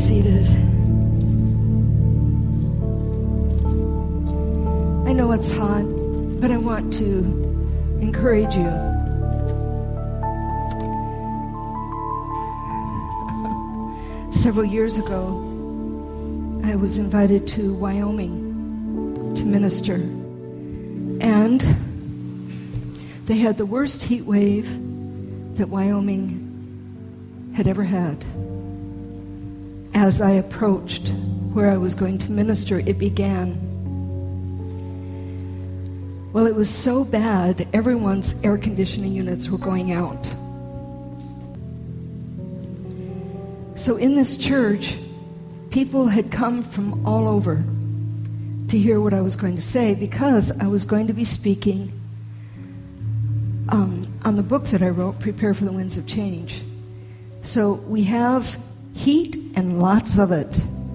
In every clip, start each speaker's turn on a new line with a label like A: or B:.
A: seated. I know it's hot, but I want to encourage you. Several years ago, I was invited to Wyoming to minister, and they had the worst heat wave that Wyoming had ever had. As I approached where I was going to minister, it began. Well, it was so bad, everyone's air conditioning units were going out. So in this church, people had come from all over to hear what I was going to say, because I was going to be speaking on the book that I wrote, Prepare for the Winds of Change. So we have heat and lots of it,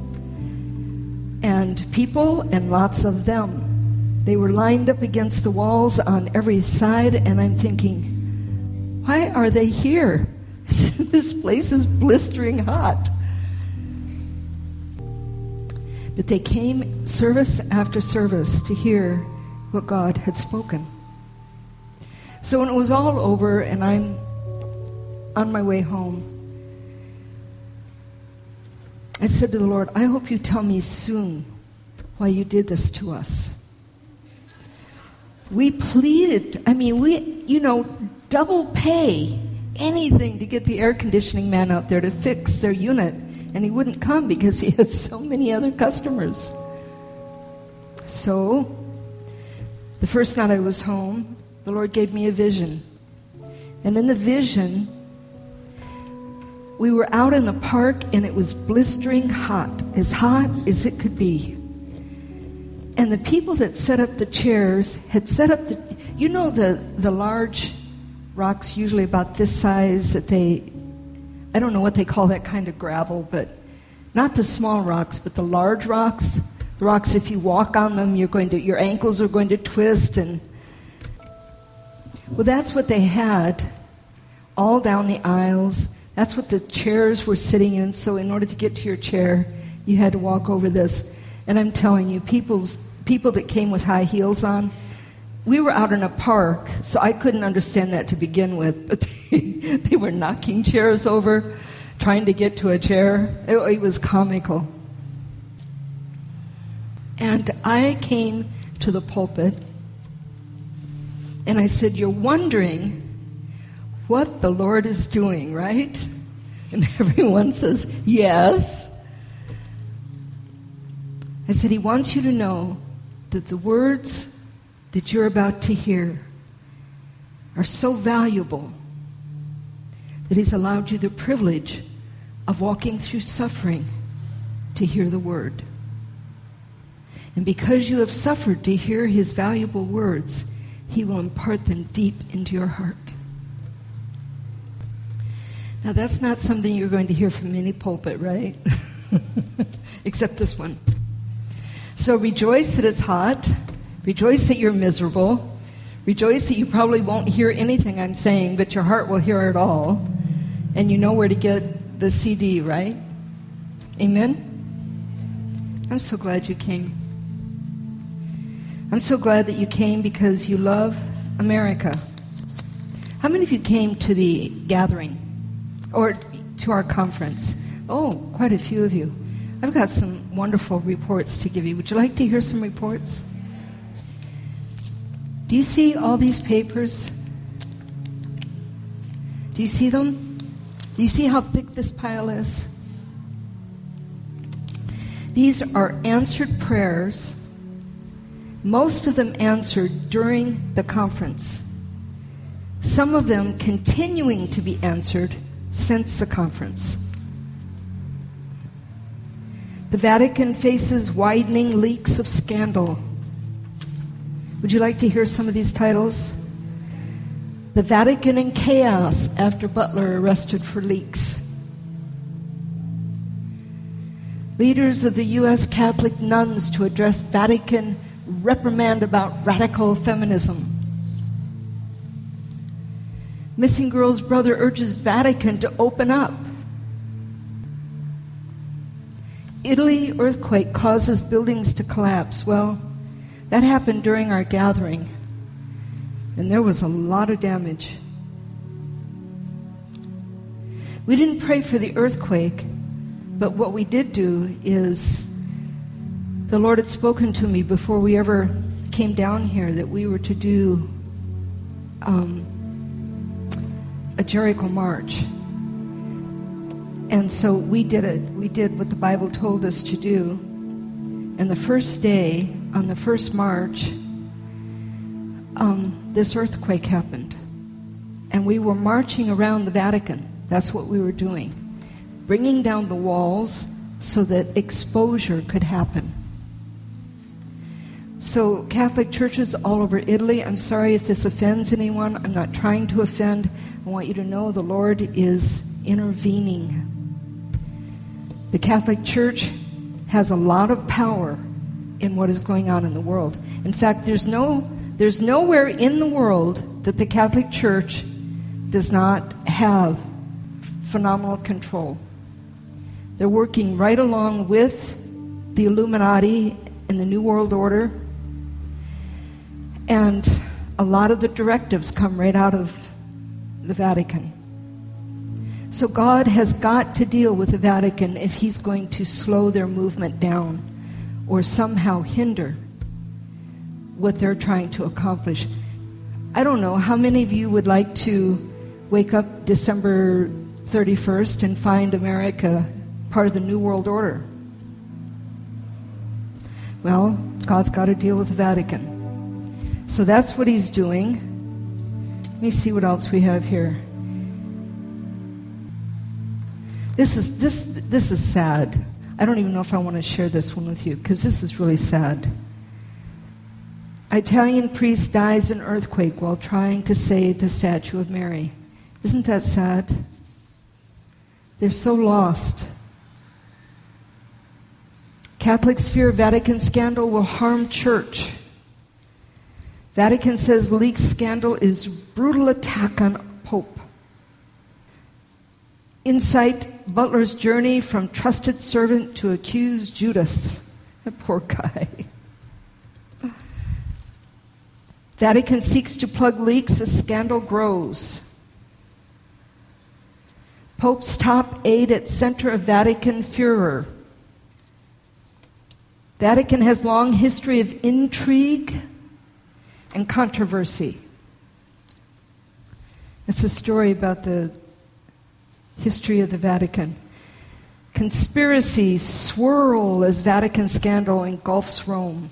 A: and people and lots of them. They were lined up against the walls on every side, and I'm thinking, why are they here? This place is blistering hot. But they came service after service to hear what God had spoken. So when it was all over and I'm on my way home, I said to the Lord, I hope you tell me soon why you did this to us. We pleaded, double pay, anything to get the air conditioning man out there to fix their unit. And he wouldn't come because he had so many other customers. So, the first night I was home, the Lord gave me a vision. And in the vision, we were out in the park and it was blistering hot as it could be. And the people that set up the chairs had set up the large rocks, usually about this size, that I don't know what they call that kind of gravel, but not the small rocks, but the large rocks. The rocks, if you walk on them, your ankles are going to twist. Well, that's what they had all down the aisles. That's what the chairs were sitting in. So in order to get to your chair, you had to walk over this. And I'm telling you, people that came with high heels on, we were out in a park, so I couldn't understand that to begin with, but they were knocking chairs over, trying to get to a chair. It was comical. And I came to the pulpit, and I said, you're wondering what the Lord is doing, right? And everyone says, yes. I said, he wants you to know that the words that you're about to hear are so valuable that he's allowed you the privilege of walking through suffering to hear the word. And because you have suffered to hear his valuable words, he will impart them deep into your heart. Now that's not something you're going to hear from any pulpit, right? Except this one. So rejoice that it's hot. Rejoice that you're miserable. Rejoice that you probably won't hear anything I'm saying, but your heart will hear it all. And you know where to get the CD, right? Amen? I'm so glad you came. I'm so glad that you came because you love America. How many of you came to the gathering or to our conference? Oh, quite a few of you. I've got some wonderful reports to give you. Would you like to hear some reports? Do you see all these papers? Do you see them? Do you see how thick this pile is? These are answered prayers, most of them answered during the conference. Some of them continuing to be answered since the conference. The Vatican faces widening leaks of scandal. Would you like to hear some of these titles? The Vatican in chaos after Butler arrested for leaks. Leaders of the U.S. Catholic nuns to address Vatican reprimand about radical feminism. Missing girl's brother urges Vatican to open up. Italy earthquake causes buildings to collapse. Well, that happened during our gathering, and there was a lot of damage. We didn't pray for the earthquake, but what we did do is the Lord had spoken to me before we ever came down here that we were to do a Jericho march. And so we did it. We did what the Bible told us to do. And the first day, on the first march, this earthquake happened. And we were marching around the Vatican. That's what we were doing. Bringing down the walls so that exposure could happen. So Catholic churches all over Italy, I'm sorry if this offends anyone. I'm not trying to offend. I want you to know the Lord is intervening. The Catholic Church has a lot of power in what is going on in the world. In fact, there's nowhere in the world that the Catholic Church does not have phenomenal control. They're working right along with the Illuminati and the New World Order. And a lot of the directives come right out of the Vatican. So God has got to deal with the Vatican if he's going to slow their movement down or somehow hinder what they're trying to accomplish. I don't know, how many of you would like to wake up December 31st and find America part of the New World Order? Well, God's got to deal with the Vatican. So that's what he's doing. Let me see what else we have here. This is sad. I don't even know if I want to share this one with you because this is really sad. Italian priest dies in earthquake while trying to save the statue of Mary. Isn't that sad? They're so lost. Catholics fear Vatican scandal will harm church. Vatican says leak scandal is brutal attack on Pope. Insight, Butler's journey from trusted servant to accused Judas. That poor guy. Vatican seeks to plug leaks as scandal grows. Pope's top aide at center of Vatican furor. Vatican has long history of intrigue and controversy. It's a story about the history of the Vatican. Conspiracies swirl as Vatican scandal engulfs Rome.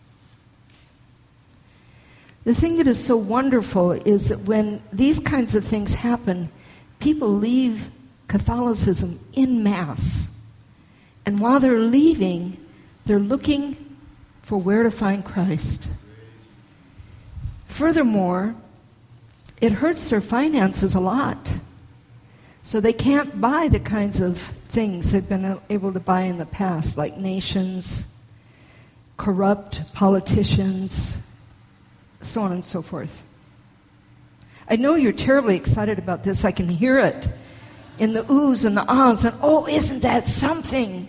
A: The thing that is so wonderful is that when these kinds of things happen, people leave Catholicism en masse. And while they're leaving, they're looking for where to find Christ. Furthermore, it hurts their finances a lot. So they can't buy the kinds of things they've been able to buy in the past, like nations, corrupt politicians, so on and so forth. I know you're terribly excited about this. I can hear it in the oohs and the ahs, and oh, isn't that something?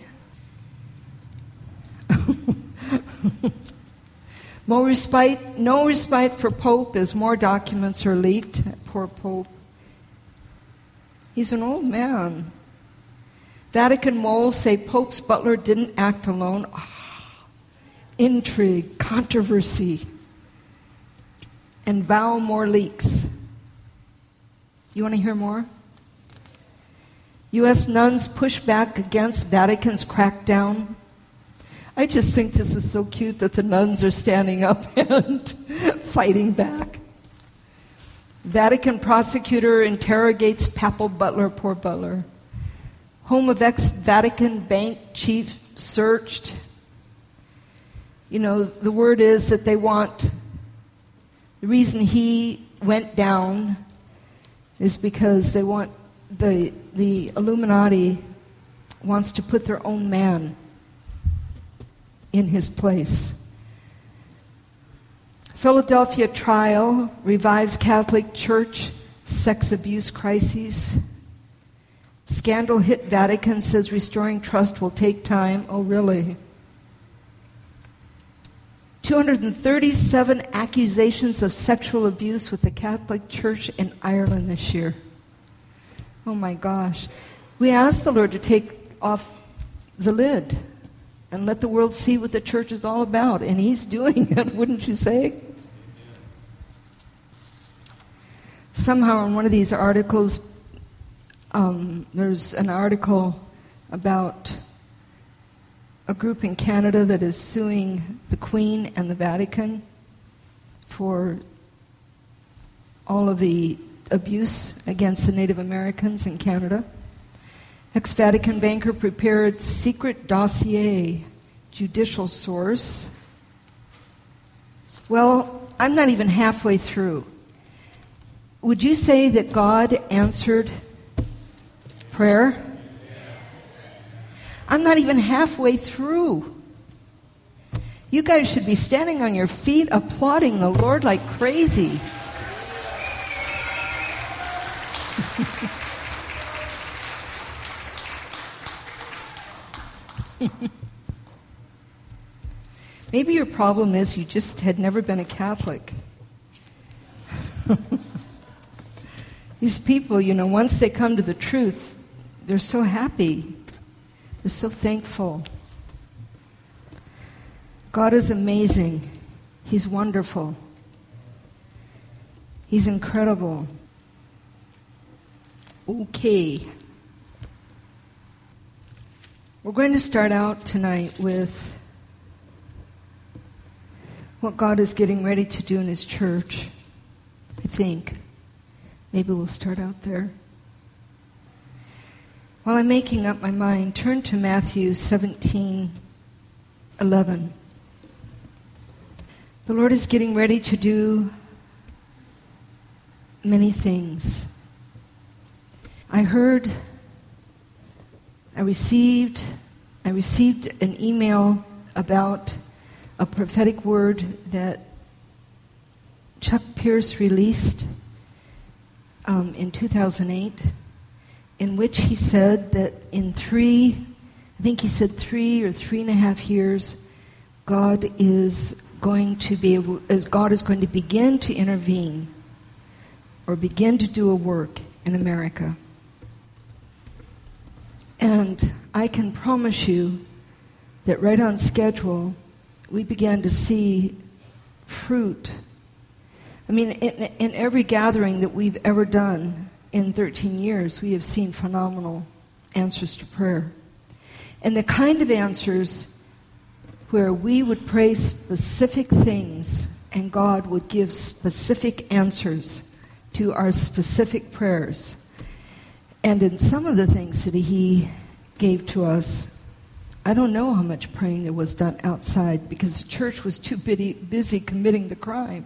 A: No respite for Pope as more documents are leaked. Poor Pope. He's an old man. Vatican moles say Pope's butler didn't act alone. Intrigue, controversy, and vow more leaks. You want to hear more? U.S. nuns push back against Vatican's crackdown. I just think this is so cute that the nuns are standing up and fighting back. Vatican prosecutor interrogates papal butler, poor butler. Home of ex-Vatican bank chief searched. You know, the word is that they want, the reason he went down is because they want, the Illuminati wants to put their own man in his place. Philadelphia trial revives Catholic Church sex abuse crises. Scandal hit Vatican, says restoring trust will take time. Oh, really? 237 accusations of sexual abuse with the Catholic Church in Ireland this year. Oh my gosh. We asked the Lord to take off the lid and let the world see what the church is all about, and He's doing it, wouldn't you say? Somehow in one of these articles, there's an article about a group in Canada that is suing the Queen and the Vatican for all of the abuse against the Native Americans in Canada. Ex-Vatican banker prepared secret dossier, judicial source. Well, I'm not even halfway through. Would you say that God answered prayer? I'm not even halfway through. You guys should be standing on your feet applauding the Lord like crazy. Maybe your problem is you just had never been a Catholic. These people, once they come to the truth, they're so happy. They're so thankful. God is amazing. He's wonderful. He's incredible. Okay. We're going to start out tonight with what God is getting ready to do in His church, I think. Maybe we'll start out there. While I'm making up my mind, turn to Matthew 17:11. The Lord is getting ready to do many things. I received an email about a prophetic word that Chuck Pierce released in 2008, in which he said that in 3 or 3.5 years, God is going to begin to intervene or begin to do a work in America. And I can promise you that right on schedule, we began to see fruit. I mean, in every gathering that we've ever done in 13 years, we have seen phenomenal answers to prayer. And the kind of answers where we would pray specific things and God would give specific answers to our specific prayers. And in some of the things that He gave to us, I don't know how much praying there was done outside because the church was too busy committing the crime.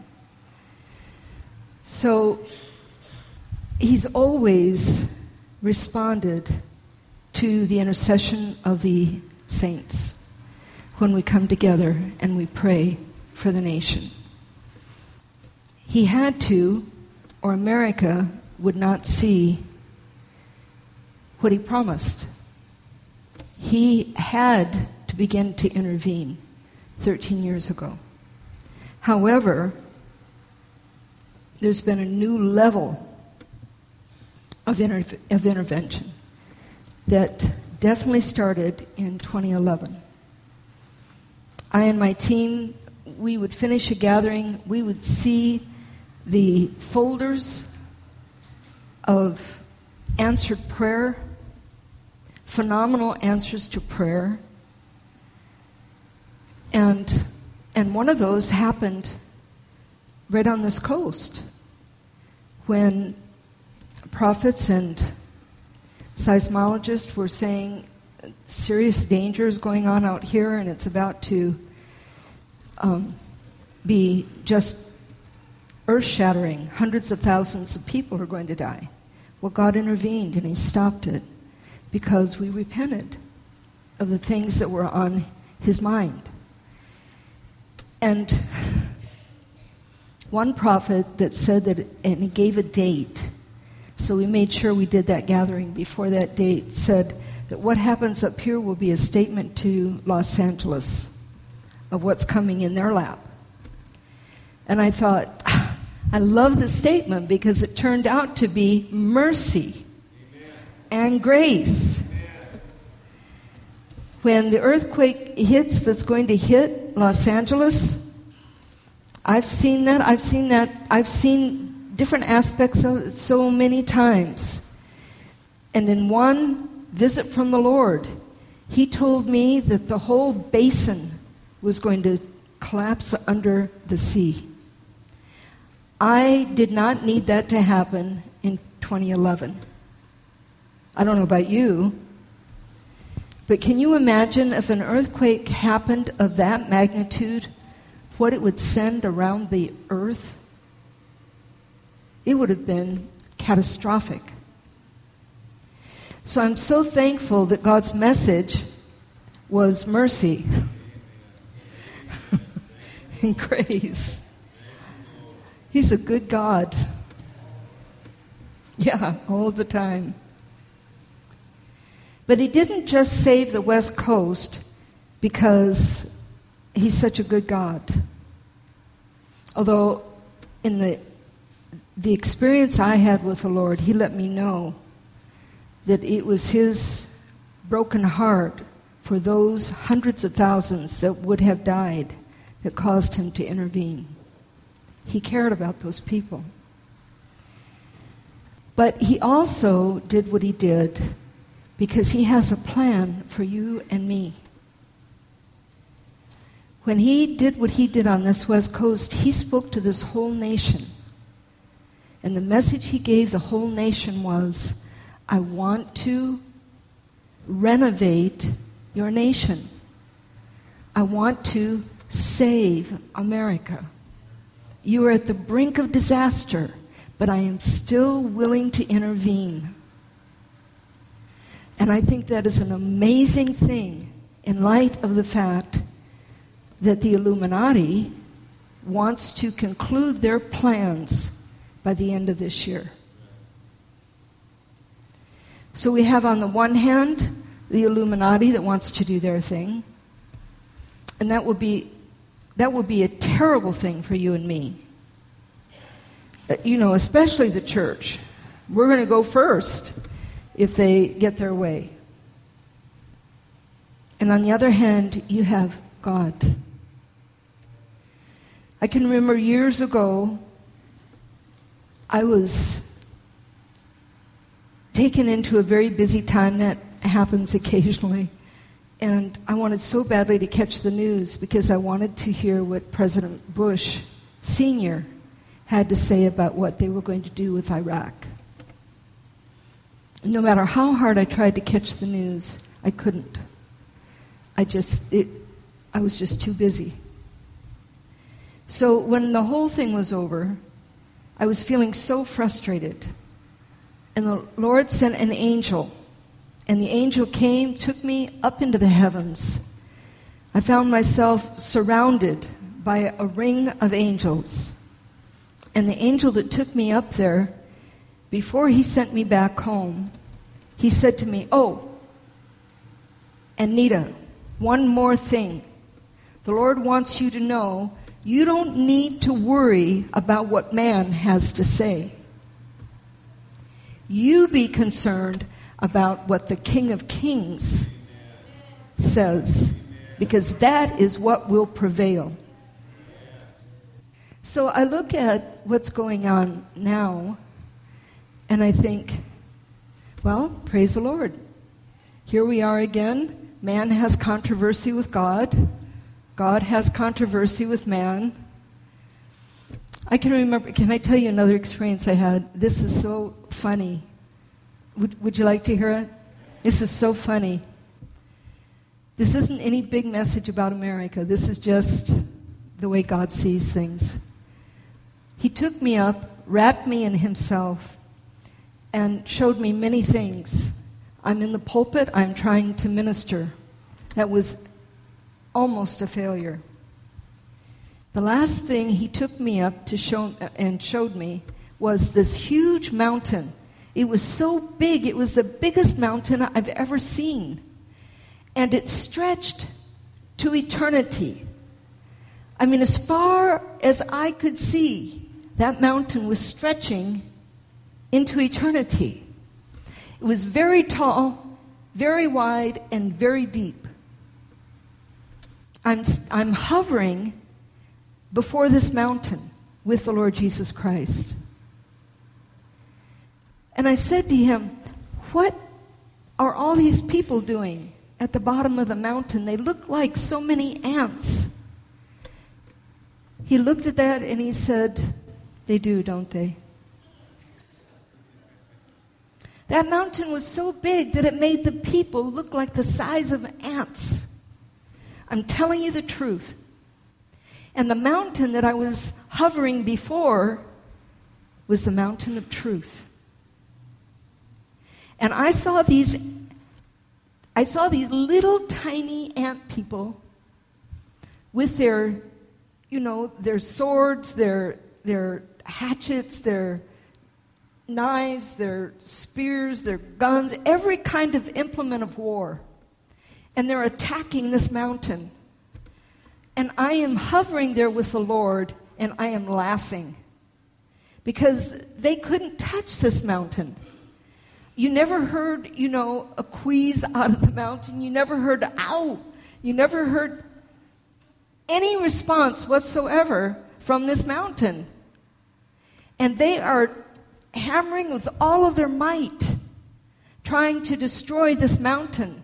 A: So He's always responded to the intercession of the saints when we come together and we pray for the nation. He had to, or America would not see what He promised. He had to begin to intervene 13 years ago. However, there's been a new level of intervention that definitely started in 2011. I and my team, we would finish a gathering, we would see the folders of answered prayer, phenomenal answers to prayer, and one of those happened right on this coast when prophets and seismologists were saying serious danger is going on out here and it's about to be just earth-shattering. Hundreds of thousands of people are going to die. Well, God intervened and He stopped it because we repented of the things that were on His mind. And one prophet that said that, and he gave a date, So we made sure we did that gathering before that date, said that what happens up here will be a statement to Los Angeles of what's coming in their lap. And I thought, I love the statement because it turned out to be mercy and grace. When the earthquake hits that's going to hit Los Angeles, I've seen that. I've seen different aspects of it so many times. And in one visit from the Lord, He told me that the whole basin was going to collapse under the sea. I did not need that to happen in 2011. I don't know about you, but can you imagine if an earthquake happened of that magnitude, what it would send around the earth? It would have been catastrophic. So I'm so thankful that God's message was mercy and grace. He's a good God. Yeah, all the time. But He didn't just save the West Coast because He's such a good God. Although in the experience I had with the Lord, He let me know that it was His broken heart for those hundreds of thousands that would have died that caused Him to intervene. He cared about those people. But He also did what He did because He has a plan for you and me. When He did what He did on this West Coast, He spoke to this whole nation. And the message He gave the whole nation was, I want to renovate your nation. I want to save America. You are at the brink of disaster, but I am still willing to intervene. And I think that is an amazing thing in light of the fact that the Illuminati wants to conclude their plans by the end of this year. So we have on the one hand the Illuminati that wants to do their thing, and that will be a terrible thing for you and me. Especially the church. We're going to go first if they get their way. And on the other hand, you have God. I can remember years ago, I was taken into a very busy time. That happens occasionally. And I wanted so badly to catch the news because I wanted to hear what President Bush Sr. had to say about what they were going to do with Iraq. No matter how hard I tried to catch the news, I couldn't. I was just too busy. So when the whole thing was over, I was feeling so frustrated. And the Lord sent an angel. And the angel came, took me up into the heavens. I found myself surrounded by a ring of angels. And the angel that took me up there, before he sent me back home, he said to me, "Oh, Anita, one more thing. The Lord wants you to know you don't need to worry about what man has to say. You be concerned about what the King of Kings says, because that is what will prevail." So I look at what's going on now, and I think, well, praise the Lord. Here we are again. Man has controversy with God. God has controversy with man. I can remember, can I tell you another experience I had? This is so funny. Would you like to hear it? This is so funny. This isn't any big message about America. This is just the way God sees things. He took me up, wrapped me in Himself, and showed me many things. I'm in the pulpit. I'm trying to minister. That was almost a failure. The last thing He took me up to show and showed me was this huge mountain. It was so big. It was the biggest mountain I've ever seen. And it stretched to eternity. I mean, as far as I could see, that mountain was stretching into eternity. It was very tall, very wide, and very deep. I'm hovering before this mountain with the Lord Jesus Christ. And I said to him, what are all these people doing at the bottom of the mountain? They look like so many ants. He looked at that and he said, they do, don't they? That mountain was so big that it made the people look like the size of ants. I'm telling you the truth. And the mountain that I was hovering before was the mountain of truth. And I saw these little tiny ant people with their swords, their hatchets, their knives, their spears, their guns, every kind of implement of war. And they're attacking this mountain. And I am hovering there with the Lord, and I am laughing. Because they couldn't touch this mountain. You never heard, a wheeze out of the mountain. You never heard, ow. You never heard any response whatsoever from this mountain. And they are hammering with all of their might, trying to destroy this mountain.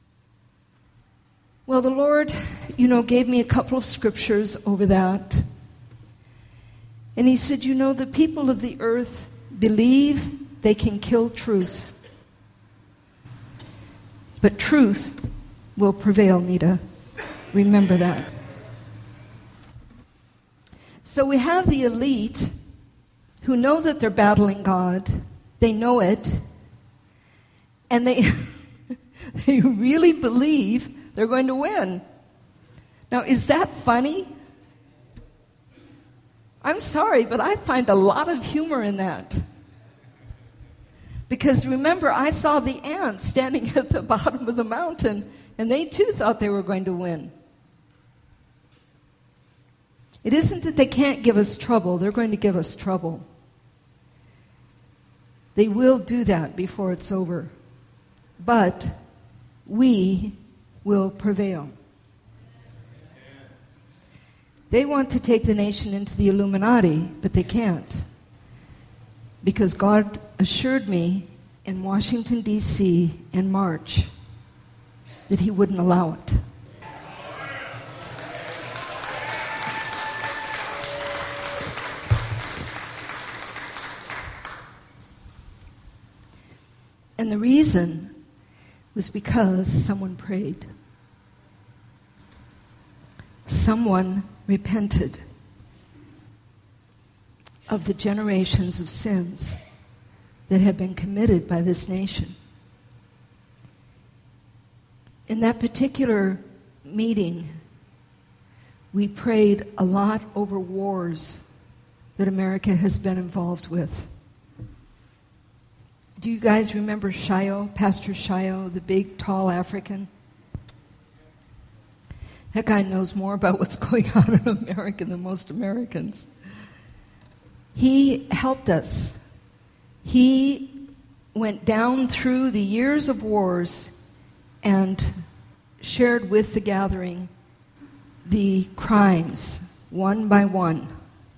A: Well, the Lord, gave me a couple of scriptures over that. And he said, the people of the earth believe they can kill truth. But truth will prevail, Nita. Remember that. So we have the elite who know that they're battling God. They know it. And they really believe they're going to win. Now, is that funny? I'm sorry, but I find a lot of humor in that. Because remember, I saw the ants standing at the bottom of the mountain, and they too thought they were going to win. It isn't that they can't give us trouble. They're going to give us trouble. They will do that before it's over. But we will prevail. They want to take the nation into the Illuminati, but they can't. Because God assured me in Washington, D.C. in March that he wouldn't allow it. And the reason was because someone prayed. Someone repented of the generations of sins that have been committed by this nation. In that particular meeting, we prayed a lot over wars that America has been involved with. Do you guys remember Shayo, Pastor Shayo, the big, tall African? That guy knows more about what's going on in America than most Americans. He helped us. He went down through the years of wars and shared with the gathering the crimes one by one.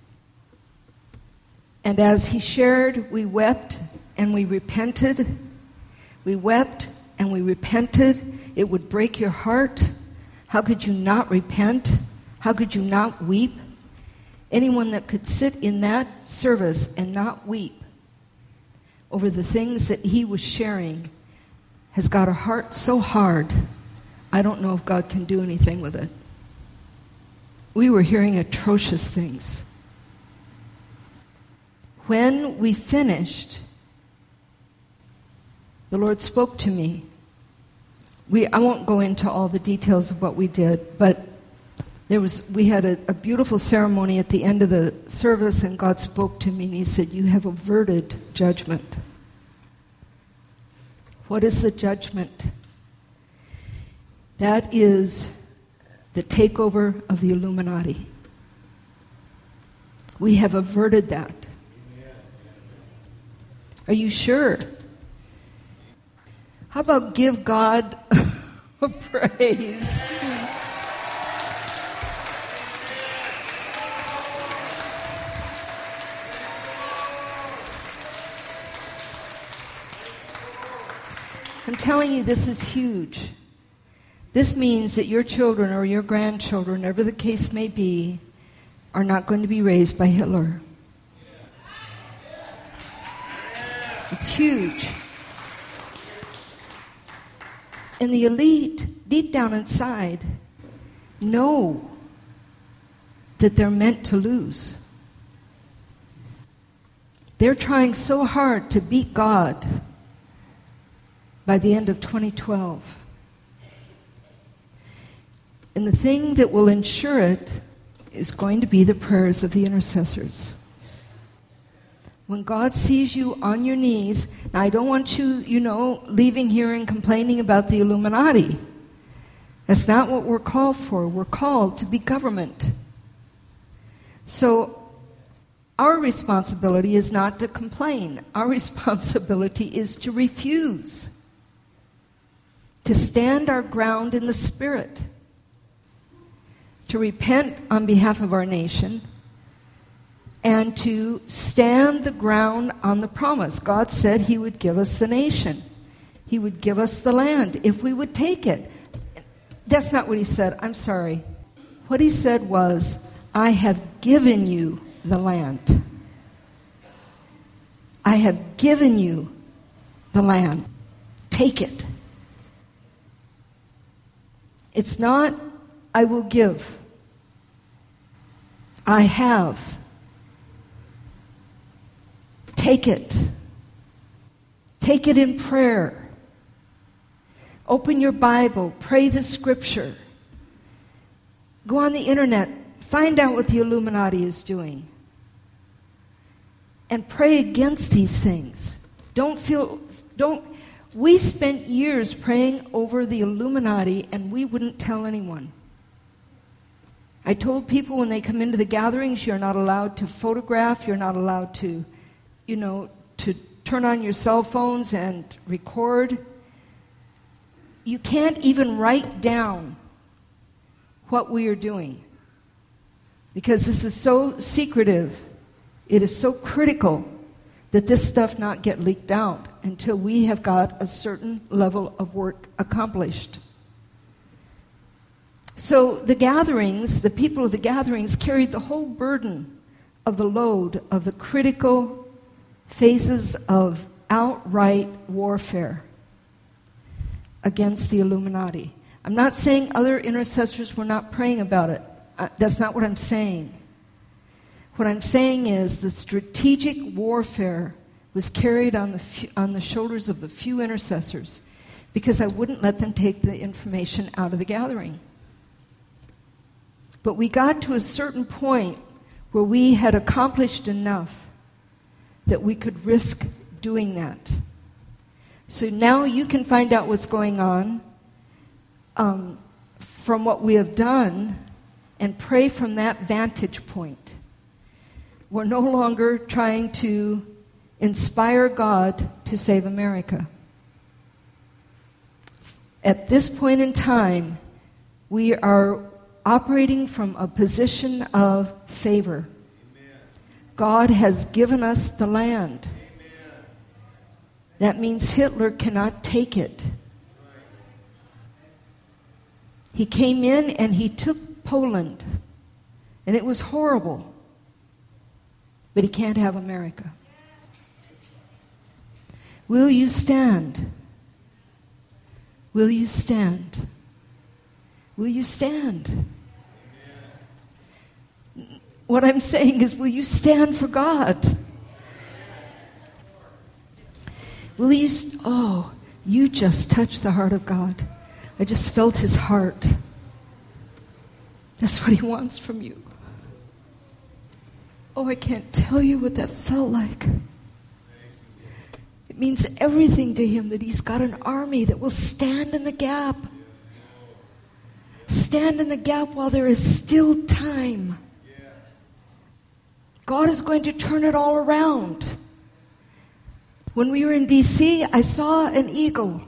A: And as he shared, we wept and we repented. We wept and we repented. It would break your heart. How could you not repent? How could you not weep? Anyone that could sit in that service and not weep over the things that he was sharing has got a heart so hard, I don't know if God can do anything with it. We were hearing atrocious things. When we finished, the Lord spoke to me. I won't go into all the details of what we did, but we had a beautiful ceremony at the end of the service, and God spoke to me, and he said, "You have averted judgment." What is the judgment? That is the takeover of the Illuminati. We have averted that. Are you sure? How about give God a praise? I'm telling you, this is huge. This means that your children or your grandchildren, whatever the case may be, are not going to be raised by Hitler. It's huge. And the elite, deep down inside, know that they're meant to lose. They're trying so hard to beat God by the end of 2012. And the thing that will ensure it is going to be the prayers of the intercessors. When God sees you on your knees, now I don't want you, leaving here and complaining about the Illuminati. That's not what we're called for. We're called to be government. So our responsibility is not to complain. Our responsibility is to refuse. To stand our ground in the Spirit. To repent on behalf of our nation. And to stand the ground on the promise. God said He would give us the nation. He would give us the land if we would take it. That's not what He said. I'm sorry. What He said was, I have given you the land. I have given you the land. Take it. It's not, I will give. I have. Take it. Take it in prayer. Open your Bible. Pray the Scripture. Go on the internet. Find out what the Illuminati is doing. And pray against these things. We spent years praying over the Illuminati and we wouldn't tell anyone. I told people when they come into the gatherings, you're not allowed to photograph, you're not allowed to to turn on your cell phones and record. You can't even write down what we are doing because this is so secretive. It is so critical that this stuff not get leaked out until we have got a certain level of work accomplished. So the gatherings, the people of the gatherings carried the whole burden of the load of the critical phases of outright warfare against the Illuminati. I'm not saying other intercessors were not praying about it. That's not what I'm saying. What I'm saying is the strategic warfare was carried on the shoulders of the few intercessors because I wouldn't let them take the information out of the gathering. But we got to a certain point where we had accomplished enough that we could risk doing that. So now you can find out what's going on from what we have done and pray from that vantage point. We're no longer trying to inspire God to save America. At this point in time, we are operating from a position of favor. God has given us the land. Amen. That means Hitler cannot take it. He came in and he took Poland. And it was horrible. But he can't have America. Will you stand? Will you stand? Will you stand? What I'm saying is, will you stand for God? Will you... you just touched the heart of God. I just felt His heart. That's what He wants from you. Oh, I can't tell you what that felt like. It means everything to him that he's got an army that will stand in the gap. Stand in the gap while there is still time. God is going to turn it all around. When we were in D.C., I saw an eagle.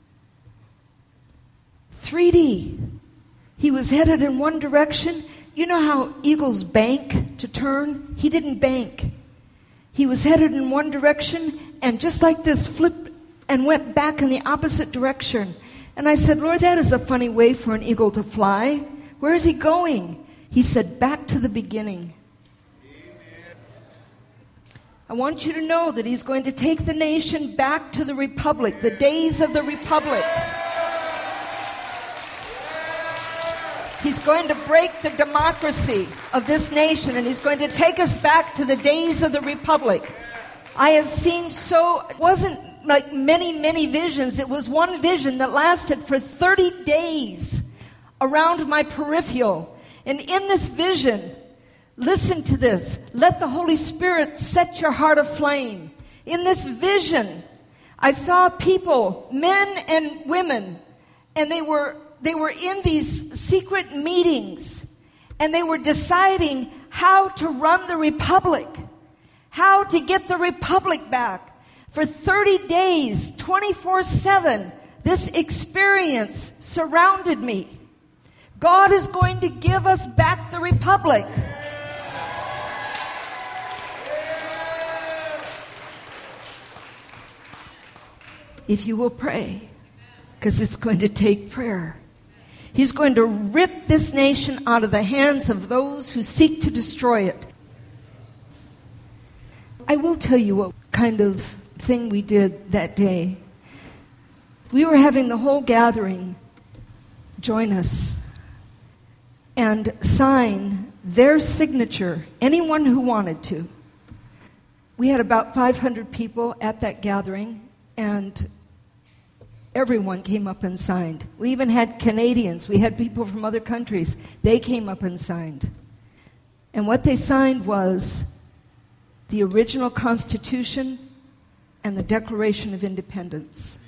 A: 3D. He was headed in one direction. You know how eagles bank to turn? He didn't bank. He was headed in one direction and just like this flipped and went back in the opposite direction. And I said, Lord, that is a funny way for an eagle to fly. Where is he going? He said, back to the beginning. I want you to know that he's going to take the nation back to the republic, the days of the republic. He's going to break the democracy of this nation, and he's going to take us back to the days of the republic. I have seen it wasn't like many visions. It was one vision that lasted for 30 days around my peripheral. And in this vision, listen to this. Let the Holy Spirit set your heart aflame. In this vision, I saw people, men and women, and they were in these secret meetings, and they were deciding how to run the republic, how to get the republic back. For 30 days, 24/7, this experience surrounded me. God is going to give us back the republic. If you will pray, because it's going to take prayer. He's going to rip this nation out of the hands of those who seek to destroy it. I will tell you what kind of thing we did that day. We were having the whole gathering join us and sign their signature, anyone who wanted to. We had about 500 people at that gathering, and everyone came up and signed. We even had Canadians. We had people from other countries. They came up and signed. And what they signed was the original Constitution and the Declaration of Independence.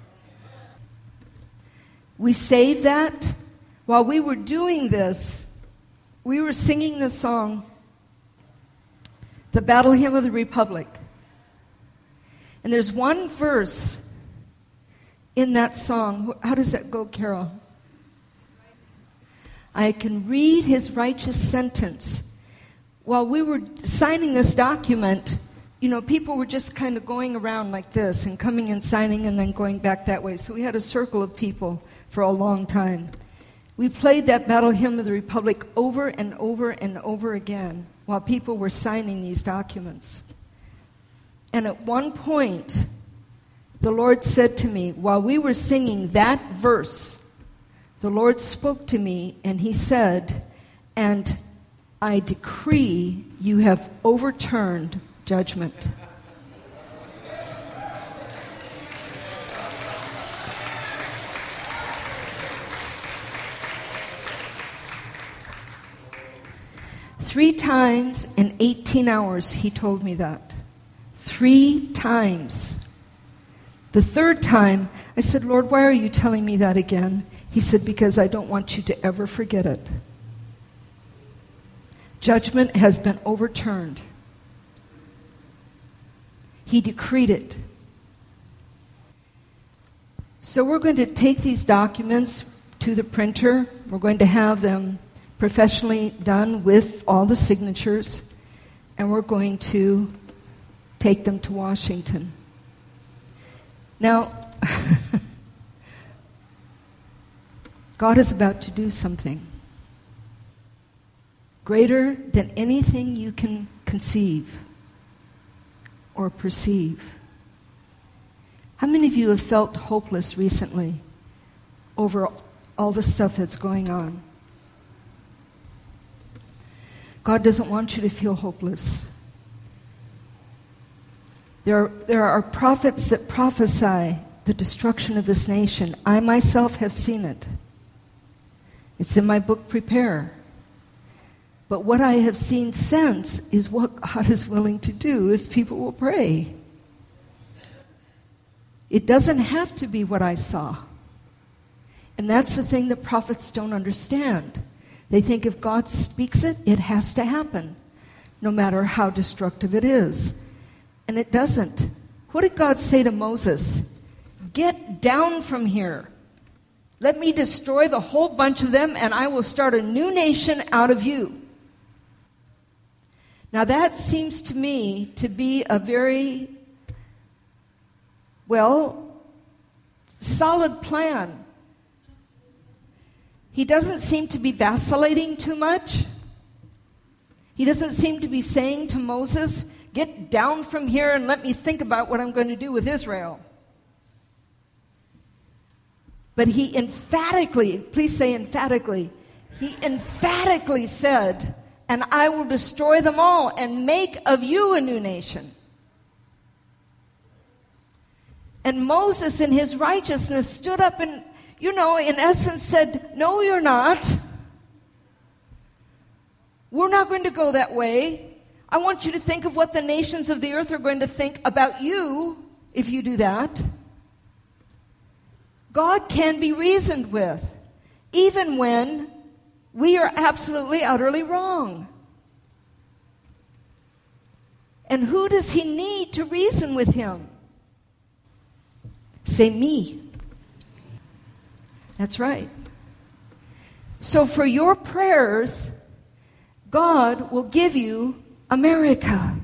A: We saved that. While we were doing this, we were singing the song, the Battle Hymn of the Republic. And there's one verse in that song. How does that go, Carol? I can read his righteous sentence. While we were signing this document, people were just kind of going around like this and coming and signing and then going back that way. So we had a circle of people for a long time. We played that Battle Hymn of the Republic over and over and over again while people were signing these documents. And at one point, the Lord said to me, while we were singing that verse, the Lord spoke to me and he said, and I decree you have overturned judgment. Three times in 18 hours he told me that. 3 times. The third time, I said, Lord, why are you telling me that again? He said, because I don't want you to ever forget it. Judgment has been overturned. He decreed it. So we're going to take these documents to the printer. We're going to have them professionally done with all the signatures, and we're going to take them to Washington. Now, God is about to do something greater than anything you can conceive or perceive. How many of you have felt hopeless recently over all the stuff that's going on? God doesn't want you to feel hopeless. There are prophets that prophesy the destruction of this nation. I myself have seen it. It's in my book, Prepare. But what I have seen since is what God is willing to do if people will pray. It doesn't have to be what I saw. And that's the thing that prophets don't understand. They think if God speaks it, it has to happen, no matter how destructive it is. And it doesn't. What did God say to Moses? Get down from here. Let me destroy the whole bunch of them, and I will start a new nation out of you. Now that seems to me to be a very, solid plan. He doesn't seem to be vacillating too much. He doesn't seem to be saying to Moses, get down from here and let me think about what I'm going to do with Israel. But he emphatically, please say emphatically, he emphatically said, and I will destroy them all and make of you a new nation. And Moses in his righteousness stood up and, in essence said, no, you're not. We're not going to go that way. I want you to think of what the nations of the earth are going to think about you if you do that. God can be reasoned with, even when we are absolutely, utterly wrong. And who does he need to reason with him? Say me. That's right. So for your prayers, God will give you America.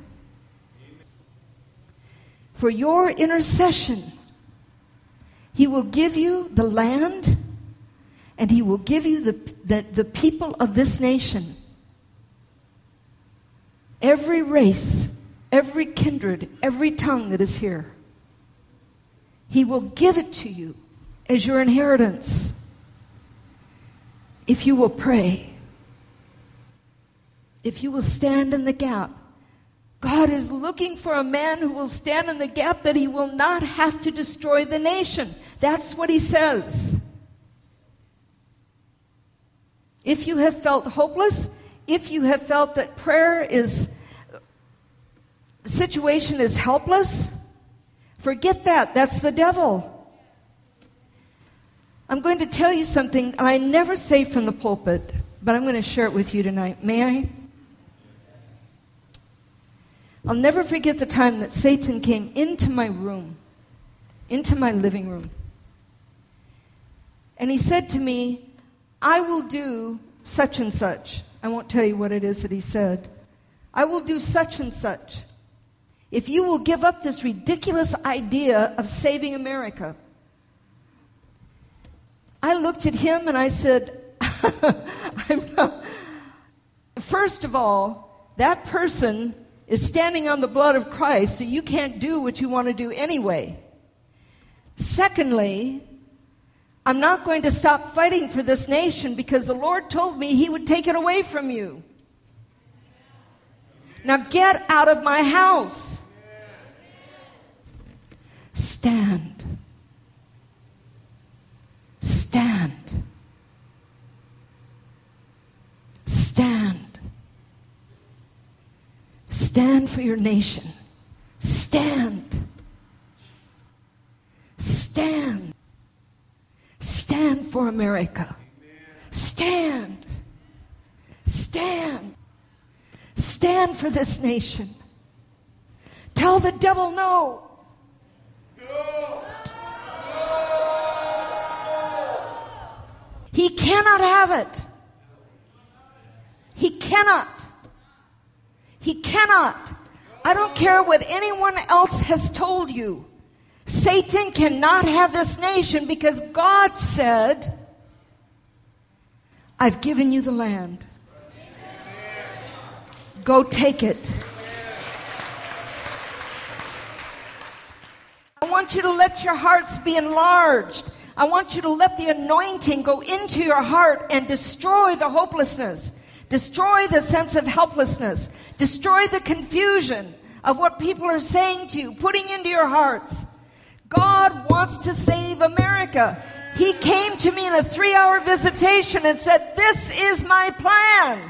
A: For your intercession, he will give you the land, and he will give you the people of this nation. Every race, every kindred, every tongue that is here. He will give it to you as your inheritance if you will pray. If you will stand in the gap. God is looking for a man who will stand in the gap that he will not have to destroy the nation. That's what he says. If you have felt hopeless, if you have felt that the situation is helpless, forget that. That's the devil. I'm going to tell you something I never say from the pulpit, but I'm going to share it with you tonight. May I? I'll never forget the time that Satan came into my room, into my living room. And he said to me, I will do such and such. I won't tell you what it is that he said. I will do such and such if you will give up this ridiculous idea of saving America. I looked at him and I said, first of all, that person is standing on the blood of Christ, so you can't do what you want to do anyway. Secondly, I'm not going to stop fighting for this nation because the Lord told me he would take it away from you. Now get out of my house. Stand. Stand. Stand. Stand for your nation. Stand. Stand. Stand for America. Stand. Stand. Stand for this nation. Tell the devil no. He cannot have it. He cannot. He cannot. I don't care what anyone else has told you. Satan cannot have this nation because God said, I've given you the land. Go take it. I want you to let your hearts be enlarged. I want you to let the anointing go into your heart and destroy the hopelessness. Destroy the sense of helplessness. Destroy the confusion of what people are saying to you, putting into your hearts. God wants to save America. He came to me in a 3-hour visitation and said, this is my plan.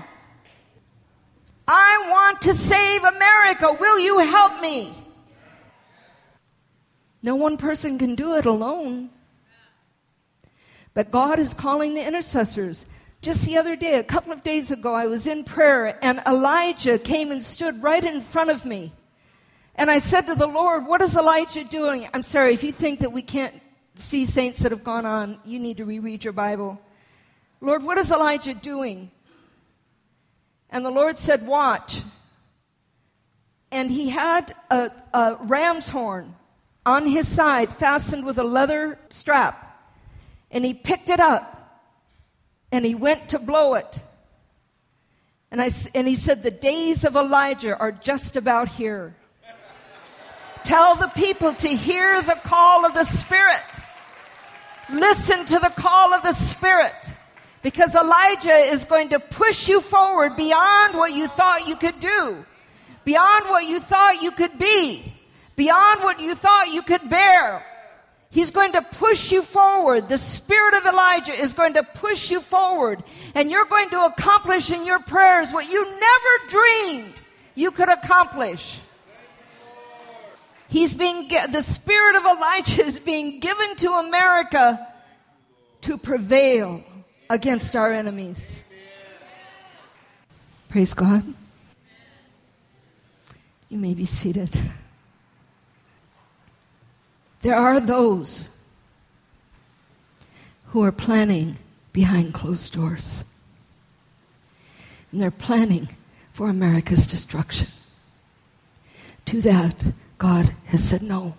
A: I want to save America. Will you help me? No one person can do it alone. But God is calling the intercessors. Just the other day, a couple of days ago, I was in prayer, and Elijah came and stood right in front of me. And I said to the Lord, what is Elijah doing? I'm sorry, if you think that we can't see saints that have gone on, you need to reread your Bible. Lord, what is Elijah doing? And the Lord said, watch. And he had a ram's horn on his side, fastened with a leather strap. And he picked it up. And he went to blow it. And he said, the days of Elijah are just about here. Tell the people to hear the call of the Spirit. Listen to the call of the Spirit. Because Elijah is going to push you forward beyond what you thought you could do. Beyond what you thought you could be. Beyond what you thought you could bear. He's going to push you forward. The spirit of Elijah is going to push you forward. And you're going to accomplish in your prayers what you never dreamed you could accomplish. The spirit of Elijah is being given to America to prevail against our enemies. Praise God. You may be seated. There are those who are planning behind closed doors. And they're planning for America's destruction. To that, God has said no.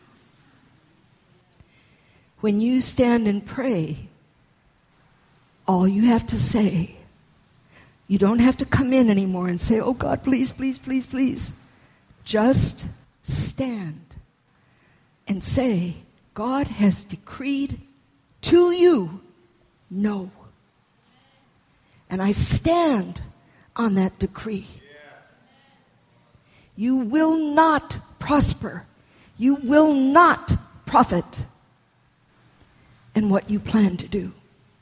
A: When you stand and pray, all you have to say, you don't have to come in anymore and say, oh God, please, please, please, please. Just stand and say, God has decreed to you no. And I stand on that decree. You will not prosper. You will not profit in what you plan to do.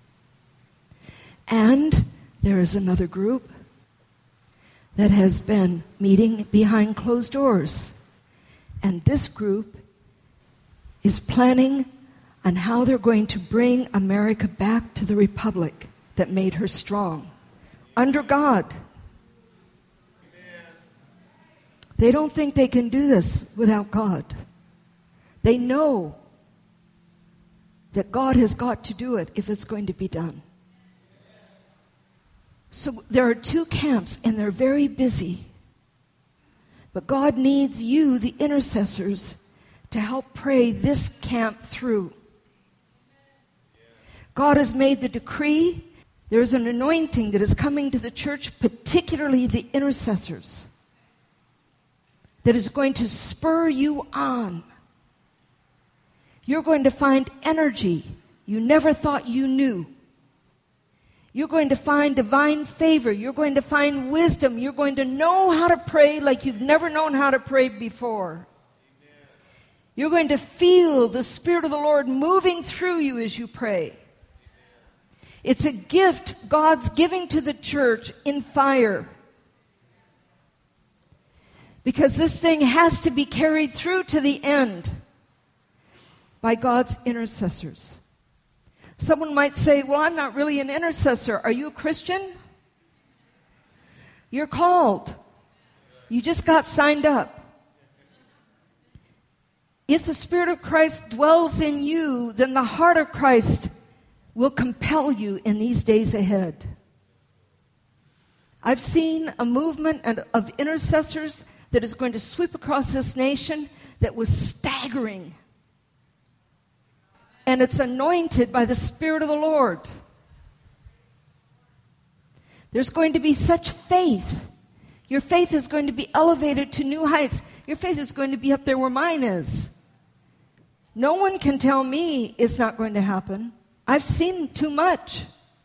A: And there is another group that has been meeting behind closed doors. And this group is planning on how they're going to bring America back to the republic that made her strong. Under God. They don't think they can do this without God. They know that God has got to do it if it's going to be done. So there are two camps, and they're very busy. But God needs you, the intercessors, to help pray this camp through. God has made the decree. There's an anointing that is coming to the church, particularly the intercessors, that is going to spur you on. You're going to find energy you never thought you knew. You're going to find divine favor. You're going to find wisdom. You're going to know how to pray like you've never known how to pray before. Amen. You're going to feel the Spirit of the Lord moving through you as you pray. Amen. It's a gift God's giving to the church in fire. Because this thing has to be carried through to the end by God's intercessors. Someone might say, well, I'm not really an intercessor. Are you a Christian? You're called. You just got signed up. If the Spirit of Christ dwells in you, then the heart of Christ will compel you in these days ahead. I've seen a movement of intercessors that is going to sweep across this nation that was staggering. And it's anointed by the Spirit of the Lord. There's going to be such faith. Your faith is going to be elevated to new heights. Your faith is going to be up there where mine is. No one can tell me it's not going to happen. I've seen too much.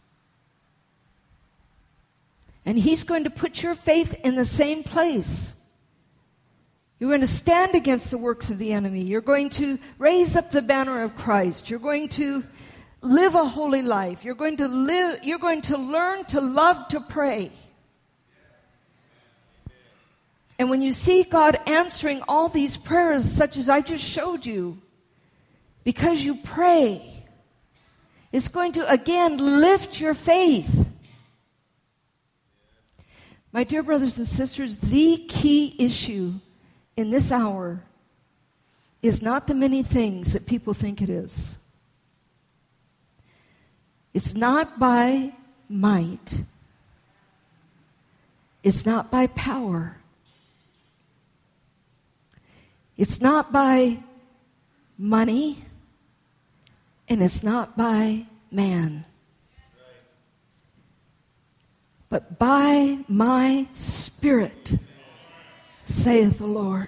A: And He's going to put your faith in the same place. You're going to stand against the works of the enemy. You're going to raise up the banner of Christ. You're going to live a holy life. You're going to learn to love to pray. And when you see God answering all these prayers, such as I just showed you, because you pray. It's going to, again, lift your faith. My dear brothers and sisters, the key issue in this hour is not the many things that people think it is. It's not by might. It's not by power. It's not by money. And it's not by man. But by my Spirit, saith the Lord.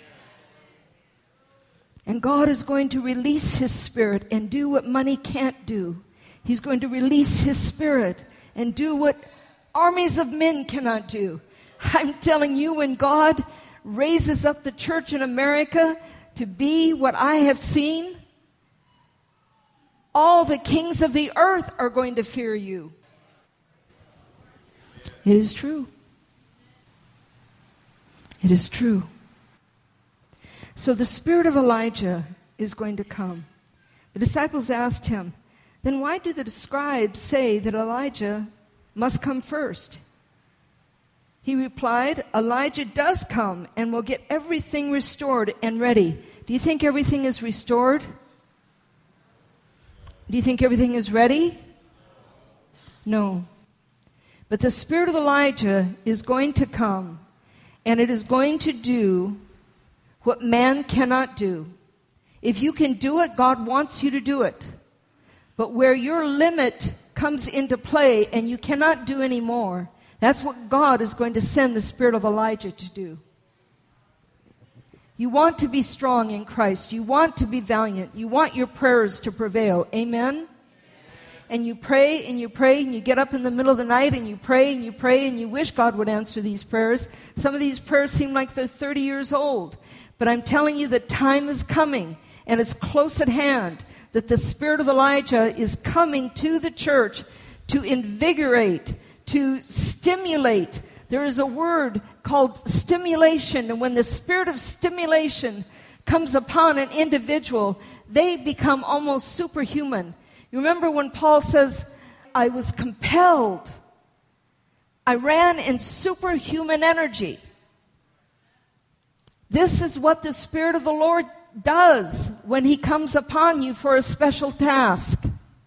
A: And God is going to release His Spirit and do what money can't do. He's going to release His Spirit and do what armies of men cannot do. I'm telling you, when God raises up the church in America to be what I have seen, all the kings of the earth are going to fear you. It is true. It is true. So the spirit of Elijah is going to come. The disciples asked him, then why do the scribes say that Elijah must come first? He replied, Elijah does come and will get everything restored and ready. Do you think everything is restored? Do you think everything is ready? No. But the spirit of Elijah is going to come, and it is going to do what man cannot do. If you can do it, God wants you to do it. But where your limit comes into play and you cannot do any more, that's what God is going to send the spirit of Elijah to do. You want to be strong in Christ. You want to be valiant. You want your prayers to prevail. Amen? And you pray and you pray and you get up in the middle of the night and you pray and you pray and you wish God would answer these prayers. Some of these prayers seem like they're 30 years old. But I'm telling you that time is coming and it's close at hand that the spirit of Elijah is coming to the church to invigorate, to stimulate. There is a word called stimulation, and when the spirit of stimulation comes upon an individual, they become almost superhuman. You remember when Paul says, I was compelled. I ran in superhuman energy. This is what the Spirit of the Lord does when He comes upon you for a special task.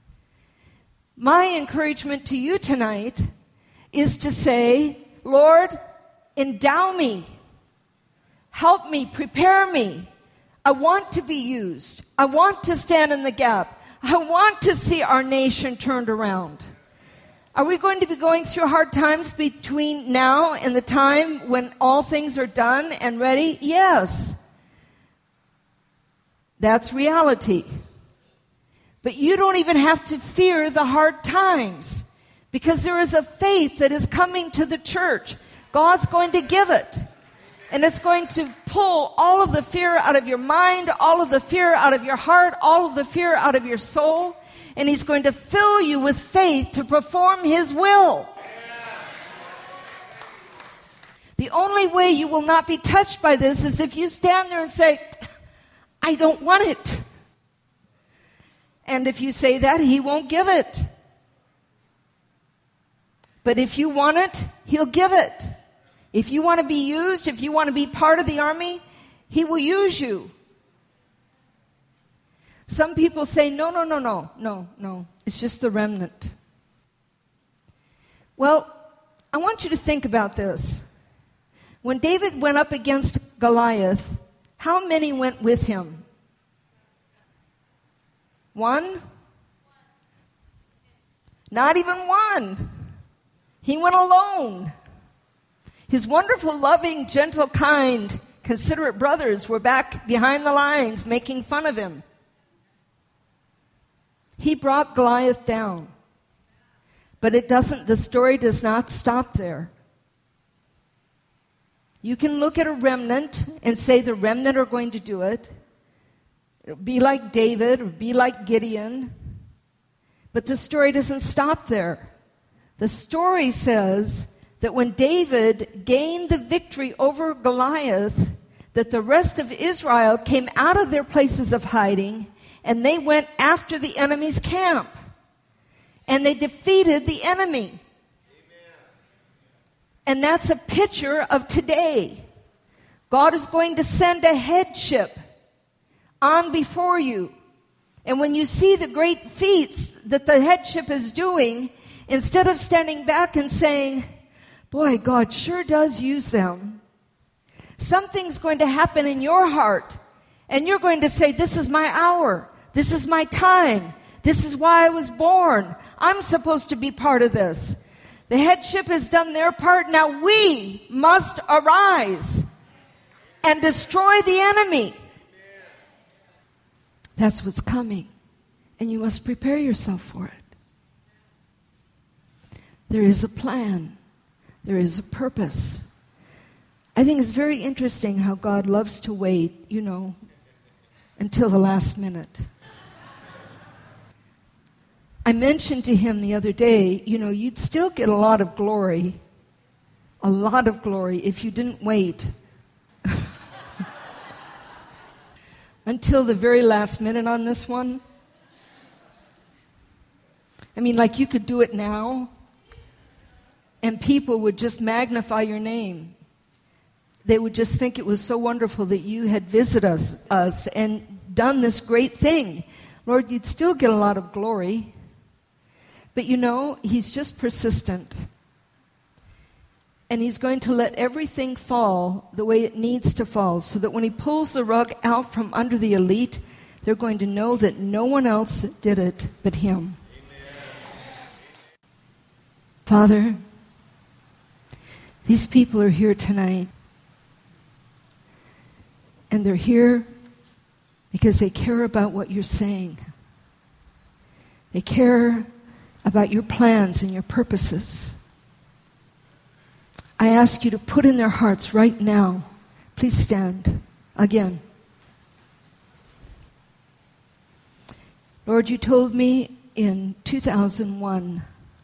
A: My encouragement to you tonight is to say, Lord, endow me, help me, prepare me. I want to be used. I want to stand in the gap. I want to see our nation turned around. Are we going to be going through hard times between now and the time when all things are done and ready? Yes. That's reality. But you don't even have to fear the hard times, because there is a faith that is coming to the church. God's going to give it. And it's going to pull all of the fear out of your mind, all of the fear out of your heart, all of the fear out of your soul. And He's going to fill you with faith to perform His will. The only way you will not be touched by this is if you stand there and say, I don't want it. And if you say that, He won't give it. But if you want it, He'll give it. If you want to be used, if you want to be part of the army, He will use you. Some people say, no. It's just the remnant. Well, I want you to think about this. When David went up against Goliath, how many went with him? One? Not even one. He went alone. His wonderful, loving, gentle, kind, considerate brothers were back behind the lines making fun of him. He brought Goliath down. But the story does not stop there. You can look at a remnant and say the remnant are going to do it. It'll be like David or be like Gideon. But the story doesn't stop there. The story says that when David gained the victory over Goliath, that the rest of Israel came out of their places of hiding and they went after the enemy's camp. And they defeated the enemy. Amen. And that's a picture of today. God is going to send a headship on before you. And when you see the great feats that the headship is doing, instead of standing back and saying, boy, God sure does use them, something's going to happen in your heart. And you're going to say, this is my hour. This is my time. This is why I was born. I'm supposed to be part of this. The headship has done their part. Now we must arise and destroy the enemy. That's what's coming. And you must prepare yourself for it. There is a plan. There is a purpose. I think it's very interesting how God loves to wait, until the last minute. I mentioned to him the other day, you'd still get a lot of glory if you didn't wait until the very last minute on this one. I mean, like you could do it now, and people would just magnify your name. They would just think it was so wonderful that you had visited us and done this great thing. Lord, you'd still get a lot of glory. But he's just persistent. And he's going to let everything fall the way it needs to fall, so that when he pulls the rug out from under the elite, they're going to know that no one else did it but him. Amen. Father, these people are here tonight. And they're here because they care about what you're saying. They care about your plans and your purposes. I ask you to put in their hearts right now. Please stand again. Lord, you told me in 2001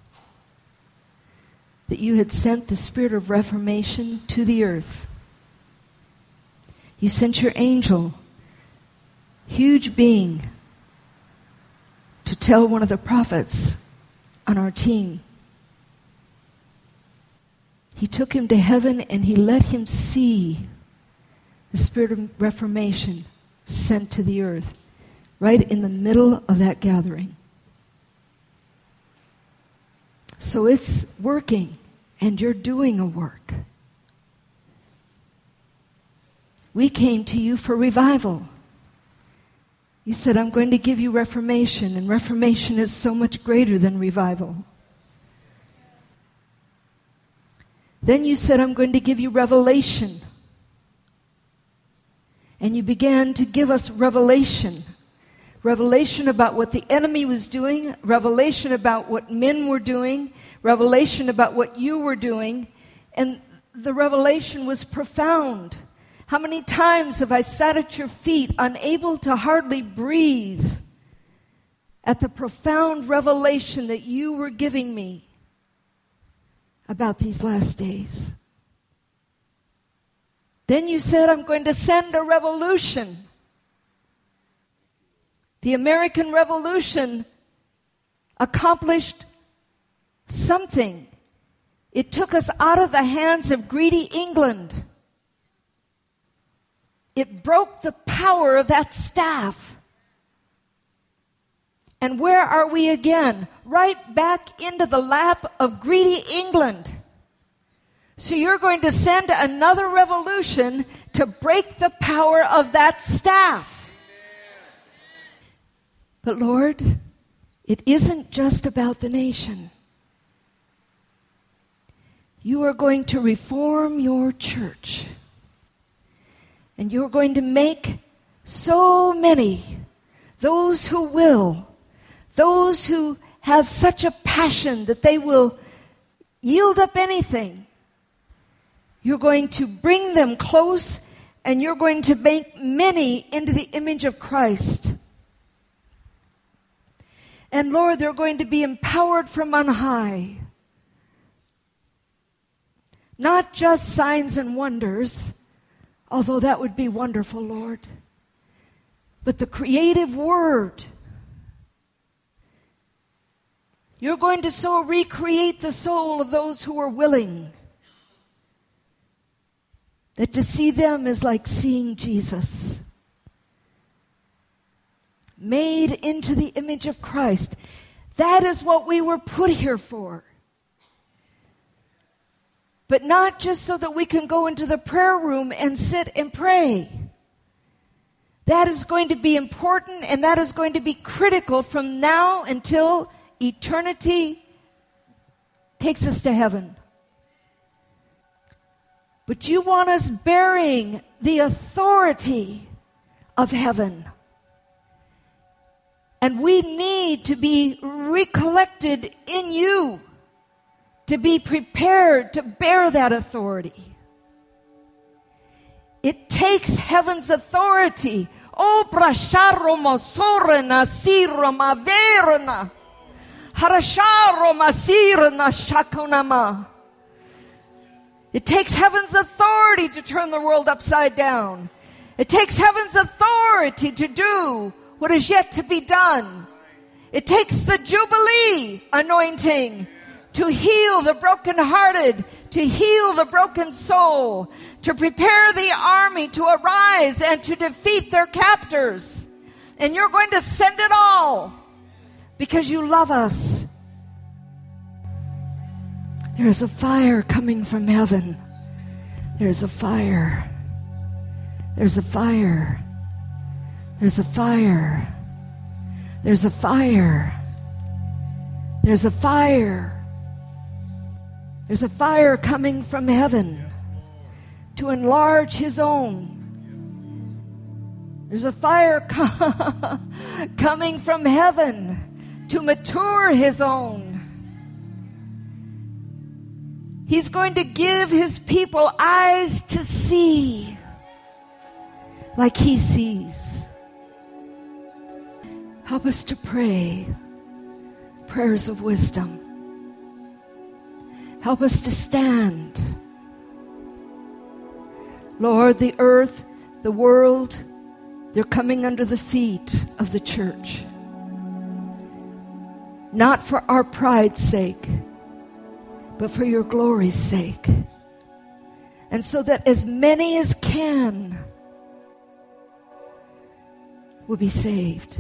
A: that you had sent the spirit of reformation to the earth. You sent your angel, huge being, to tell one of the prophets on our team. He took him to heaven and he let him see the spirit of reformation sent to the earth right in the middle of that gathering. So it's working, and you're doing a work. We came to you for revival. You said, I'm going to give you reformation, and reformation is so much greater than revival. Then you said, I'm going to give you revelation. And you began to give us revelation. Revelation about what the enemy was doing, revelation about what men were doing, revelation about what you were doing, and the revelation was profound. How many times have I sat at your feet, unable to hardly breathe, at the profound revelation that you were giving me about these last days? Then you said, I'm going to send a revolution. The American Revolution accomplished something. It took us out of the hands of greedy England. It broke the power of that staff. And where are we again? Right back into the lap of greedy England. So you're going to send another revolution to break the power of that staff. But Lord, it isn't just about the nation. You are going to reform your church. And you're going to make so many, those who will, those who have such a passion that they will yield up anything. You're going to bring them close, and you're going to make many into the image of Christ. And Lord, they're going to be empowered from on high. Not just signs and wonders, although that would be wonderful, Lord. but the creative word. You're going to so recreate the soul of those who are willing that to see them is like seeing Jesus. Made into the image of Christ. That is what we were put here for. But not just so that we can go into the prayer room and sit and pray. That is going to be important, and that is going to be critical from now until eternity takes us to heaven. But you want us bearing the authority of heaven. And we need to be recollected in you to be prepared to bear that authority. It takes heaven's authority. Oh, brasharo mosorena sirama verna. Harasharo masirna shakonama. It takes heaven's authority to turn the world upside down. It takes heaven's authority to do what is yet to be done. It takes the Jubilee anointing to heal the brokenhearted, to heal the broken soul, to prepare the army to arise and to defeat their captors. And you're going to send it all because you love us. There is a fire coming from heaven. There's a fire. There's a fire. There's a fire. There's a fire. There's a fire. There's a fire coming from heaven to enlarge his own. There's a fire coming from heaven to mature his own. He's going to give his people eyes to see like he sees. Help us to pray prayers of wisdom. Help us to stand. Lord, the earth, the world, they're coming under the feet of the church. Not for our pride's sake, but for your glory's sake. And so that as many as can will be saved.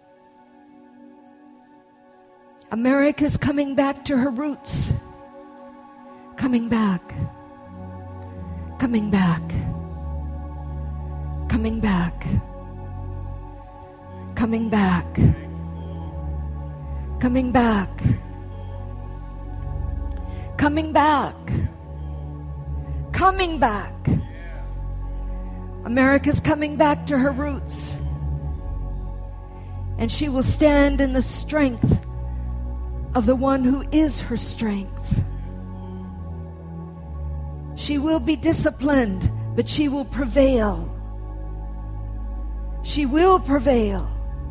A: America's coming back to her roots. Coming back. Coming back. Coming back. Coming back. Coming back. Coming back. Coming back. America's coming back to her roots. And she will stand in the strength of the one who is her strength. She will be disciplined, but she will prevail. She will prevail.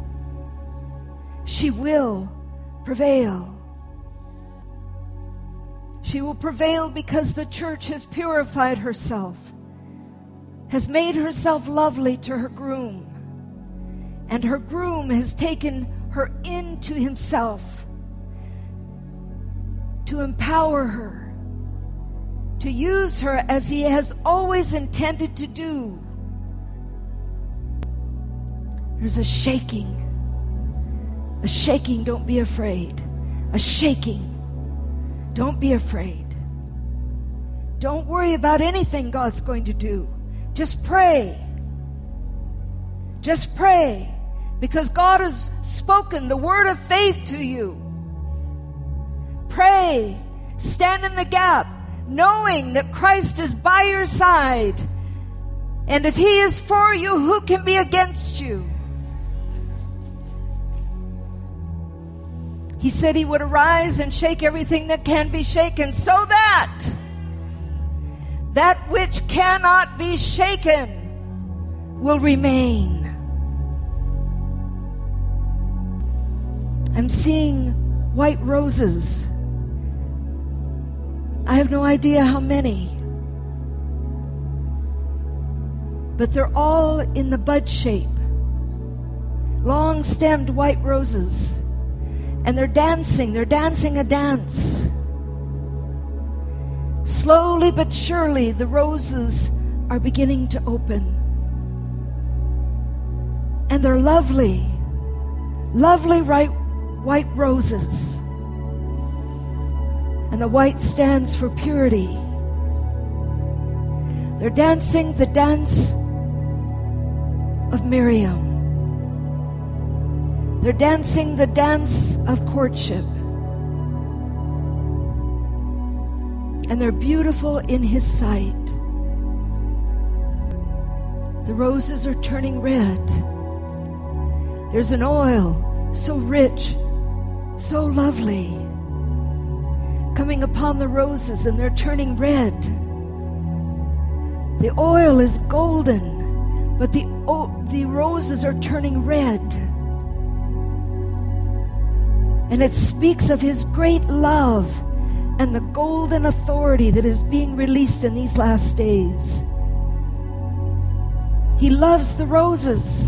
A: She will prevail. She will prevail because the church has purified herself, has made herself lovely to her groom, and her groom has taken her into himself to empower her, to use her as he has always intended to do. There's a shaking. A shaking, don't be afraid. A shaking. Don't be afraid. Don't worry about anything God's going to do. Just pray. Just pray. Because God has spoken the word of faith to you. Pray. Stand in the gap, knowing that Christ is by your side. And if he is for you, who can be against you? He said he would arise and shake everything that can be shaken, so that that which cannot be shaken will remain. I'm seeing white roses. I have no idea how many. But they're all in the bud shape. long-stemmed white roses. And they're dancing a dance. Slowly but surely, the roses are beginning to open. And they're lovely, lovely white roses. And the white stands for purity. They're dancing the dance of Miriam. They're dancing the dance of courtship. And they're beautiful in his sight. The roses are turning red. There's an oil so rich, so lovely, coming upon the roses, and they're turning red. The oil is golden, but the roses are turning red. And it speaks of his great love and the golden authority that is being released in these last days. He loves the roses.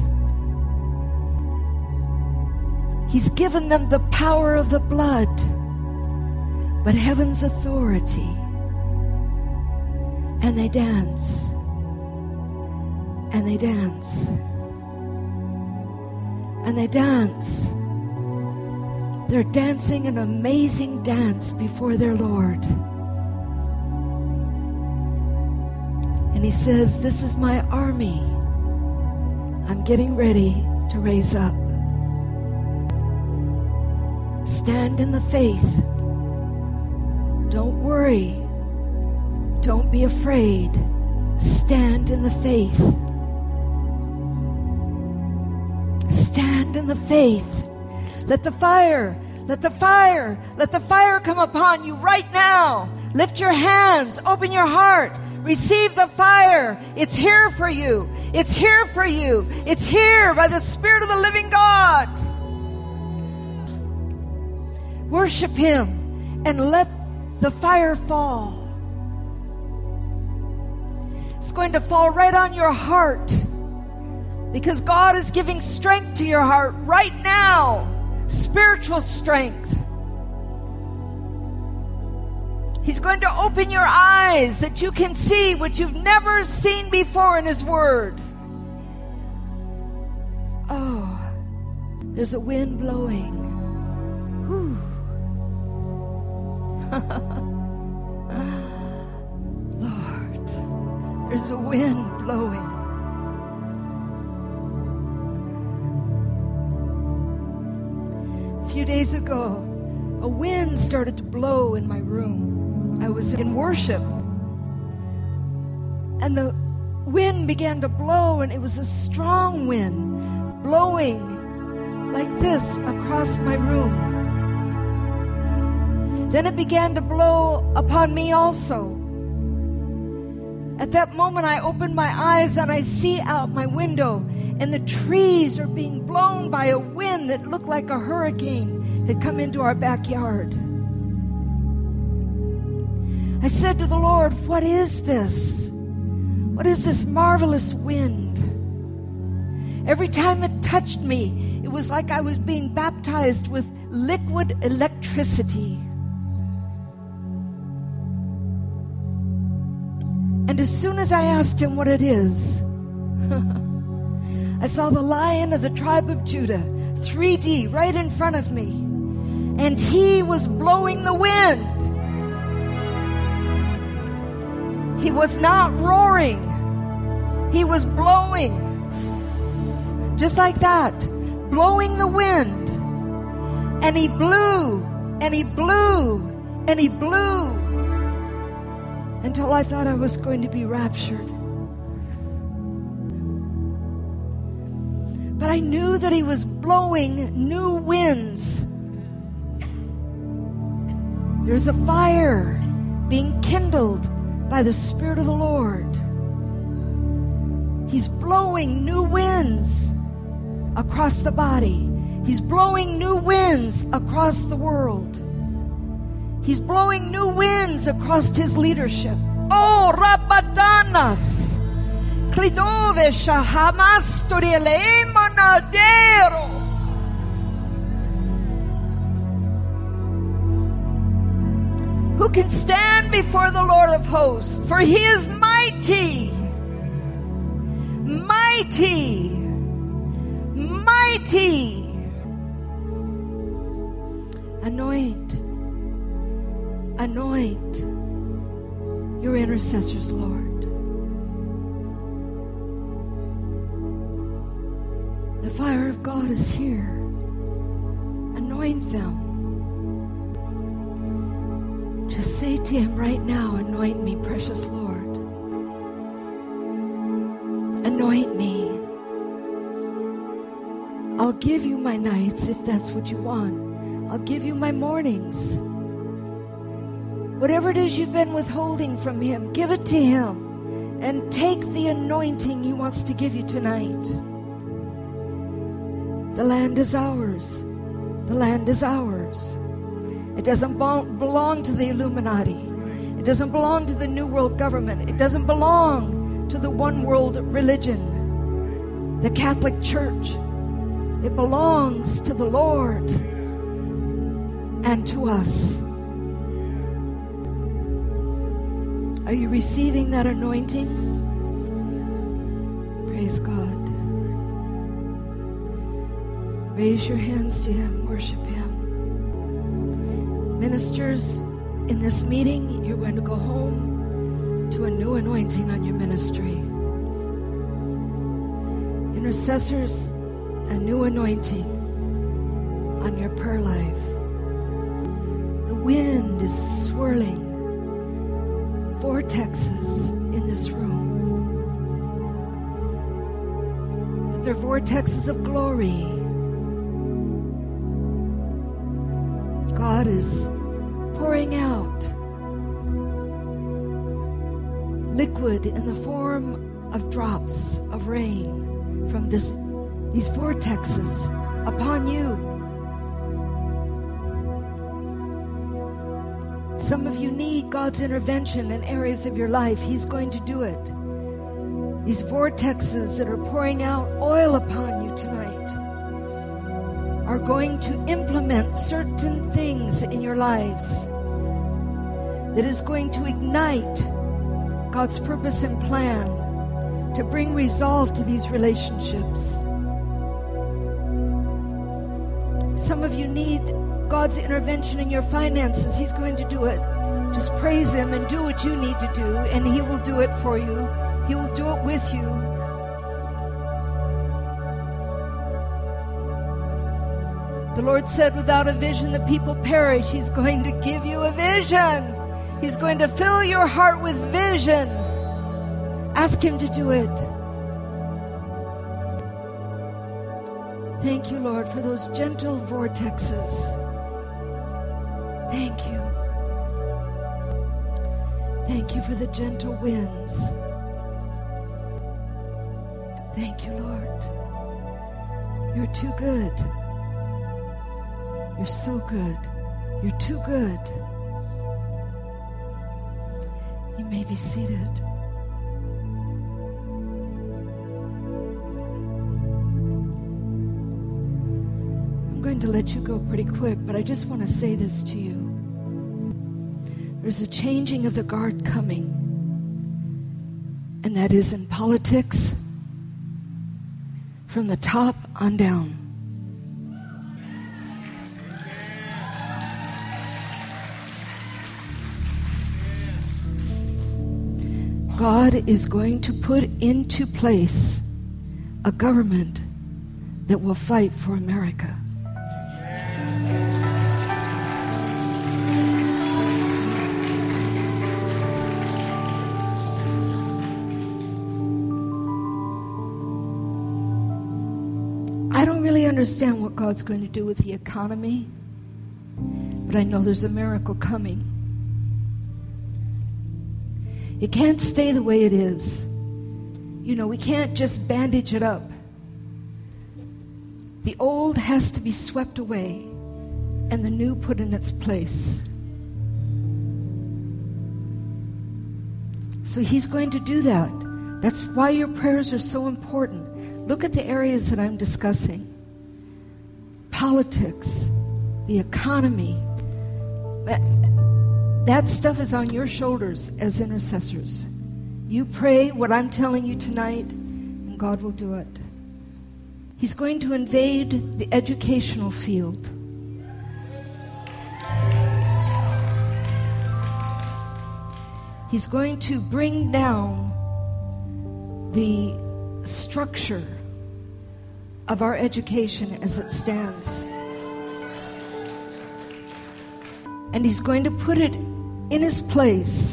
A: He's given them the power of the blood, but heaven's authority. And they dance. And they dance. And they dance. They're dancing an amazing dance before their Lord. And he says, this is my army. I'm getting ready to raise up. Stand in the faith. Don't worry. Don't be afraid. Stand in the faith. Stand in the faith. Let the fire come upon you right now. Lift your hands, open your heart, receive the fire. It's here for you. It's here for you. It's here by the Spirit of the living God. Worship him and let the fire fall. It's going to fall right on your heart because God is giving strength to your heart right now. Spiritual strength. He's going to open your eyes that you can see what you've never seen before in his word. Oh, there's a wind blowing. Whew. Lord, there's a wind blowing. A few days ago, a wind started to blow in my room. I was in worship, and the wind began to blow, and it was a strong wind blowing like this across my room. Then it began to blow upon me also. At that moment, I opened my eyes and I see out my window, and the trees are being blown by a wind that looked like a hurricane had come into our backyard. I said to the Lord, what is this? What is this marvelous wind? Every time it touched me, it was like I was being baptized with liquid electricity. And as soon as I asked him what it is, I saw the Lion of the tribe of Judah, 3D, right in front of me. And he was blowing the wind. He was not roaring. He was blowing. Just like that. Blowing the wind. And he blew, and he blew, and he blew. Until I thought I was going to be raptured. But I knew that he was blowing new winds. There's a fire being kindled by the Spirit of the Lord. He's blowing new winds across the body. He's blowing new winds across the world. He's blowing new winds across his leadership. Oh, Rabadanas. Klidove shahamastori elemonadero. Who can stand before the Lord of hosts? For he is mighty, mighty, mighty. Anoint, anoint your intercessors, Lord. The fire of God is here. Anoint them. Just say to him right now, anoint me, precious Lord. Anoint me. I'll give you my nights if that's what you want. I'll give you my mornings. Whatever it is you've been withholding from him, give it to him. And take the anointing he wants to give you tonight. The land is ours. The land is ours. It doesn't belong to the Illuminati. It doesn't belong to the New World government. It doesn't belong to the one world religion, the Catholic Church. It belongs to the Lord and to us. Are you receiving that anointing? Praise God. Raise your hands to him. Worship him. Ministers, in this meeting, you're going to go home to a new anointing on your ministry. Intercessors, a new anointing on your prayer life. The wind is swirling vortexes in this room. But they're vortexes of glory. God is pouring out liquid in the form of drops of rain from these vortexes upon you. Some of you need God's intervention in areas of your life. He's going to do it. These vortexes that are pouring out oil upon you tonight are going to implement certain things in your lives that is going to ignite God's purpose and plan to bring resolve to these relationships. Some of you need God's intervention in your finances. He's going to do it. Just praise him and do what you need to do, and he will do it for you. He will do it with you. The Lord said, without a vision, the people perish. He's going to give you a vision. He's going to fill your heart with vision. Ask him to do it. Thank you, Lord, for those gentle vortexes. Thank you. Thank you for the gentle winds. Thank you, Lord. You're too good. You're so good. You're too good. You may be seated. I'm going to let you go pretty quick, but I just want to say this to you. There's a changing of the guard coming, and that is in politics, from the top on down. God is going to put into place a government that will fight for America. I don't really understand what God's going to do with the economy, but I know there's a miracle coming. It can't stay the way it is. You know, we can't just bandage it up. The old has to be swept away and the new put in its place. So he's going to do that. That's why your prayers are so important. Look at the areas that I'm discussing. Politics, the economy. That stuff is on your shoulders as intercessors. You pray what I'm telling you tonight, and God will do it. He's going to invade the educational field. He's going to bring down the structure of our education as it stands. And he's going to put it in his place,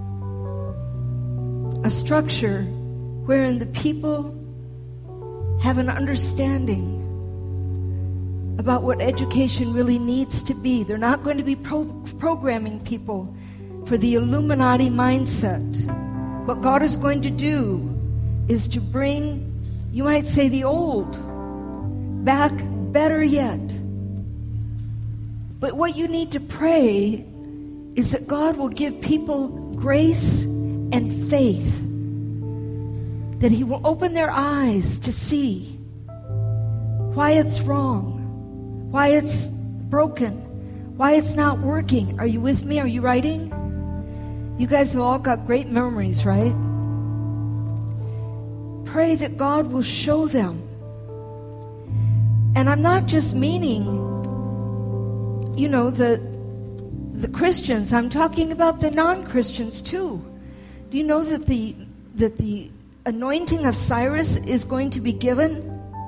A: a structure wherein the people have an understanding about what education really needs to be. They're not going to be programming people for the Illuminati mindset. What God is going to do is to bring, you might say, the old back better yet. But what you need to pray is that God will give people grace and faith, that he will open their eyes to see why it's wrong, why it's broken, why it's not working. Are you with me? Are you writing? You guys have all got great memories, right? Pray that God will show them. And I'm not just meaning, you know, the Christians. I'm talking about the non-Christians too. Do you know that the anointing of Cyrus is going to be given?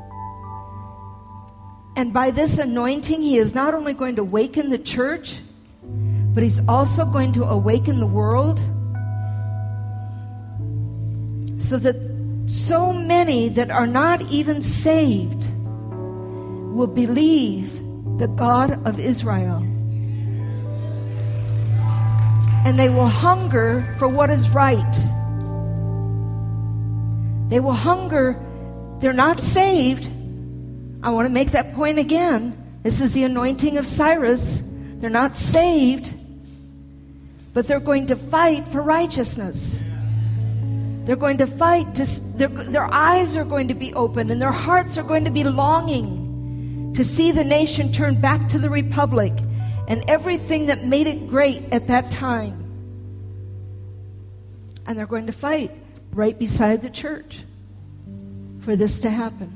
A: And by this anointing, he is not only going to awaken the church, but he's also going to awaken the world, so that so many that are not even saved will believe the God of Israel. And they will hunger for what is right. They will hunger. They're not saved. I want to make that point again. This is the anointing of Cyrus. They're not saved, but they're going to fight for righteousness. They're going to fight. Their eyes are going to be open, and their hearts are going to be longing to see the nation turn back to the republic and everything that made it great at that time. And they're going to fight right beside the church for this to happen.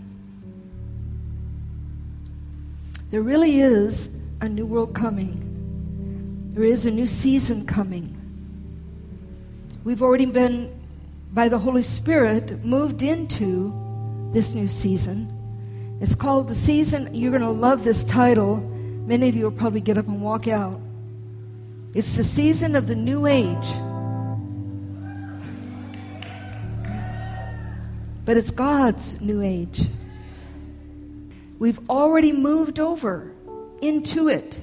A: There really is a new world coming. There is a new season coming. We've already been, by the Holy Spirit, moved into this new season. It's called the season, you're going to love this title. Many of you will probably get up and walk out. It's the season of the new age. But it's God's new age. We've already moved over into it.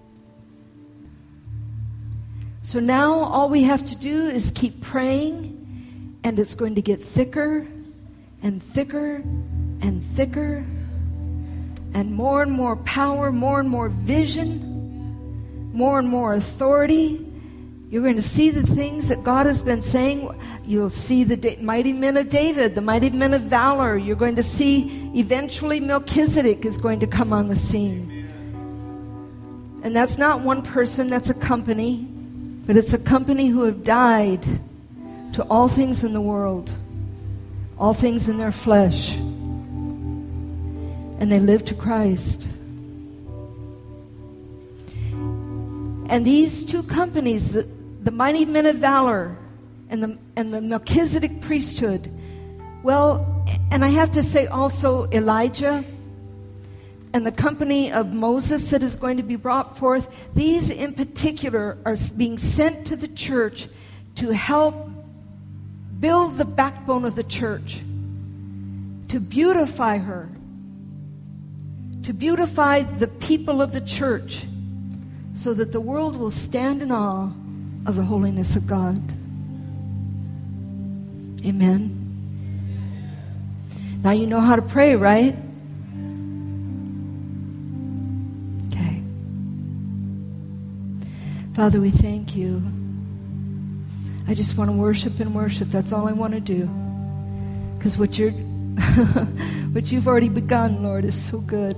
A: So now all we have to do is keep praying, and it's going to get thicker and thicker and thicker, and more power, more and more vision, more and more authority. You're going to see the things that God has been saying. You'll see the mighty men of David, the mighty men of valor. You're going to see eventually Melchizedek is going to come on the scene. And that's not one person, that's a company. But it's a company who have died to all things in the world, all things in their flesh. And they live to Christ. And these two companies, the mighty men of valor and the Melchizedek priesthood, well, and I have to say also Elijah and the company of Moses that is going to be brought forth, these in particular are being sent to the church to help build the backbone of the church, to beautify her, to beautify the people of the church, so that the world will stand in awe of the holiness of God. Amen. Now you know how to pray, right? Okay. Father, we thank you. I just want to worship and worship. That's all I want to do. Because what you've already begun, Lord, is so good.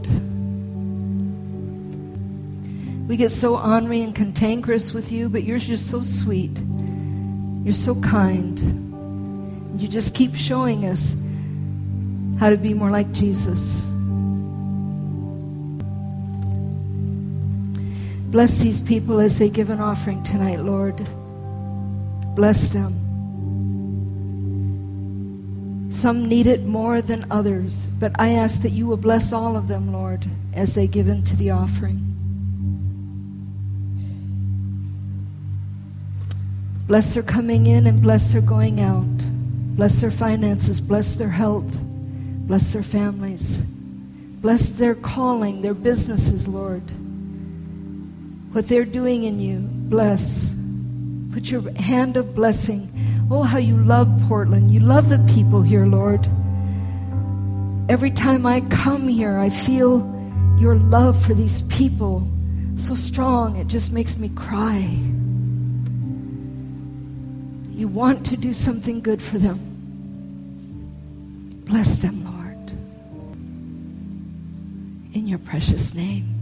A: We get so ornery and cantankerous with you, but you're just so sweet. You're so kind. You just keep showing us how to be more like Jesus. Bless these people as they give an offering tonight, Lord. Bless them. Some need it more than others, but I ask that you will bless all of them, Lord, as they give into the offering. Bless their coming in and bless their going out. Bless their finances, bless their health, bless their families. Bless their calling, their businesses, Lord. What they're doing in you, bless. Put your hand of blessing. Oh, how you love Portland. You love the people here, Lord. Every time I come here, I feel your love for these people so strong, it just makes me cry. You want to do something good for them. Bless them, Lord. In your precious name.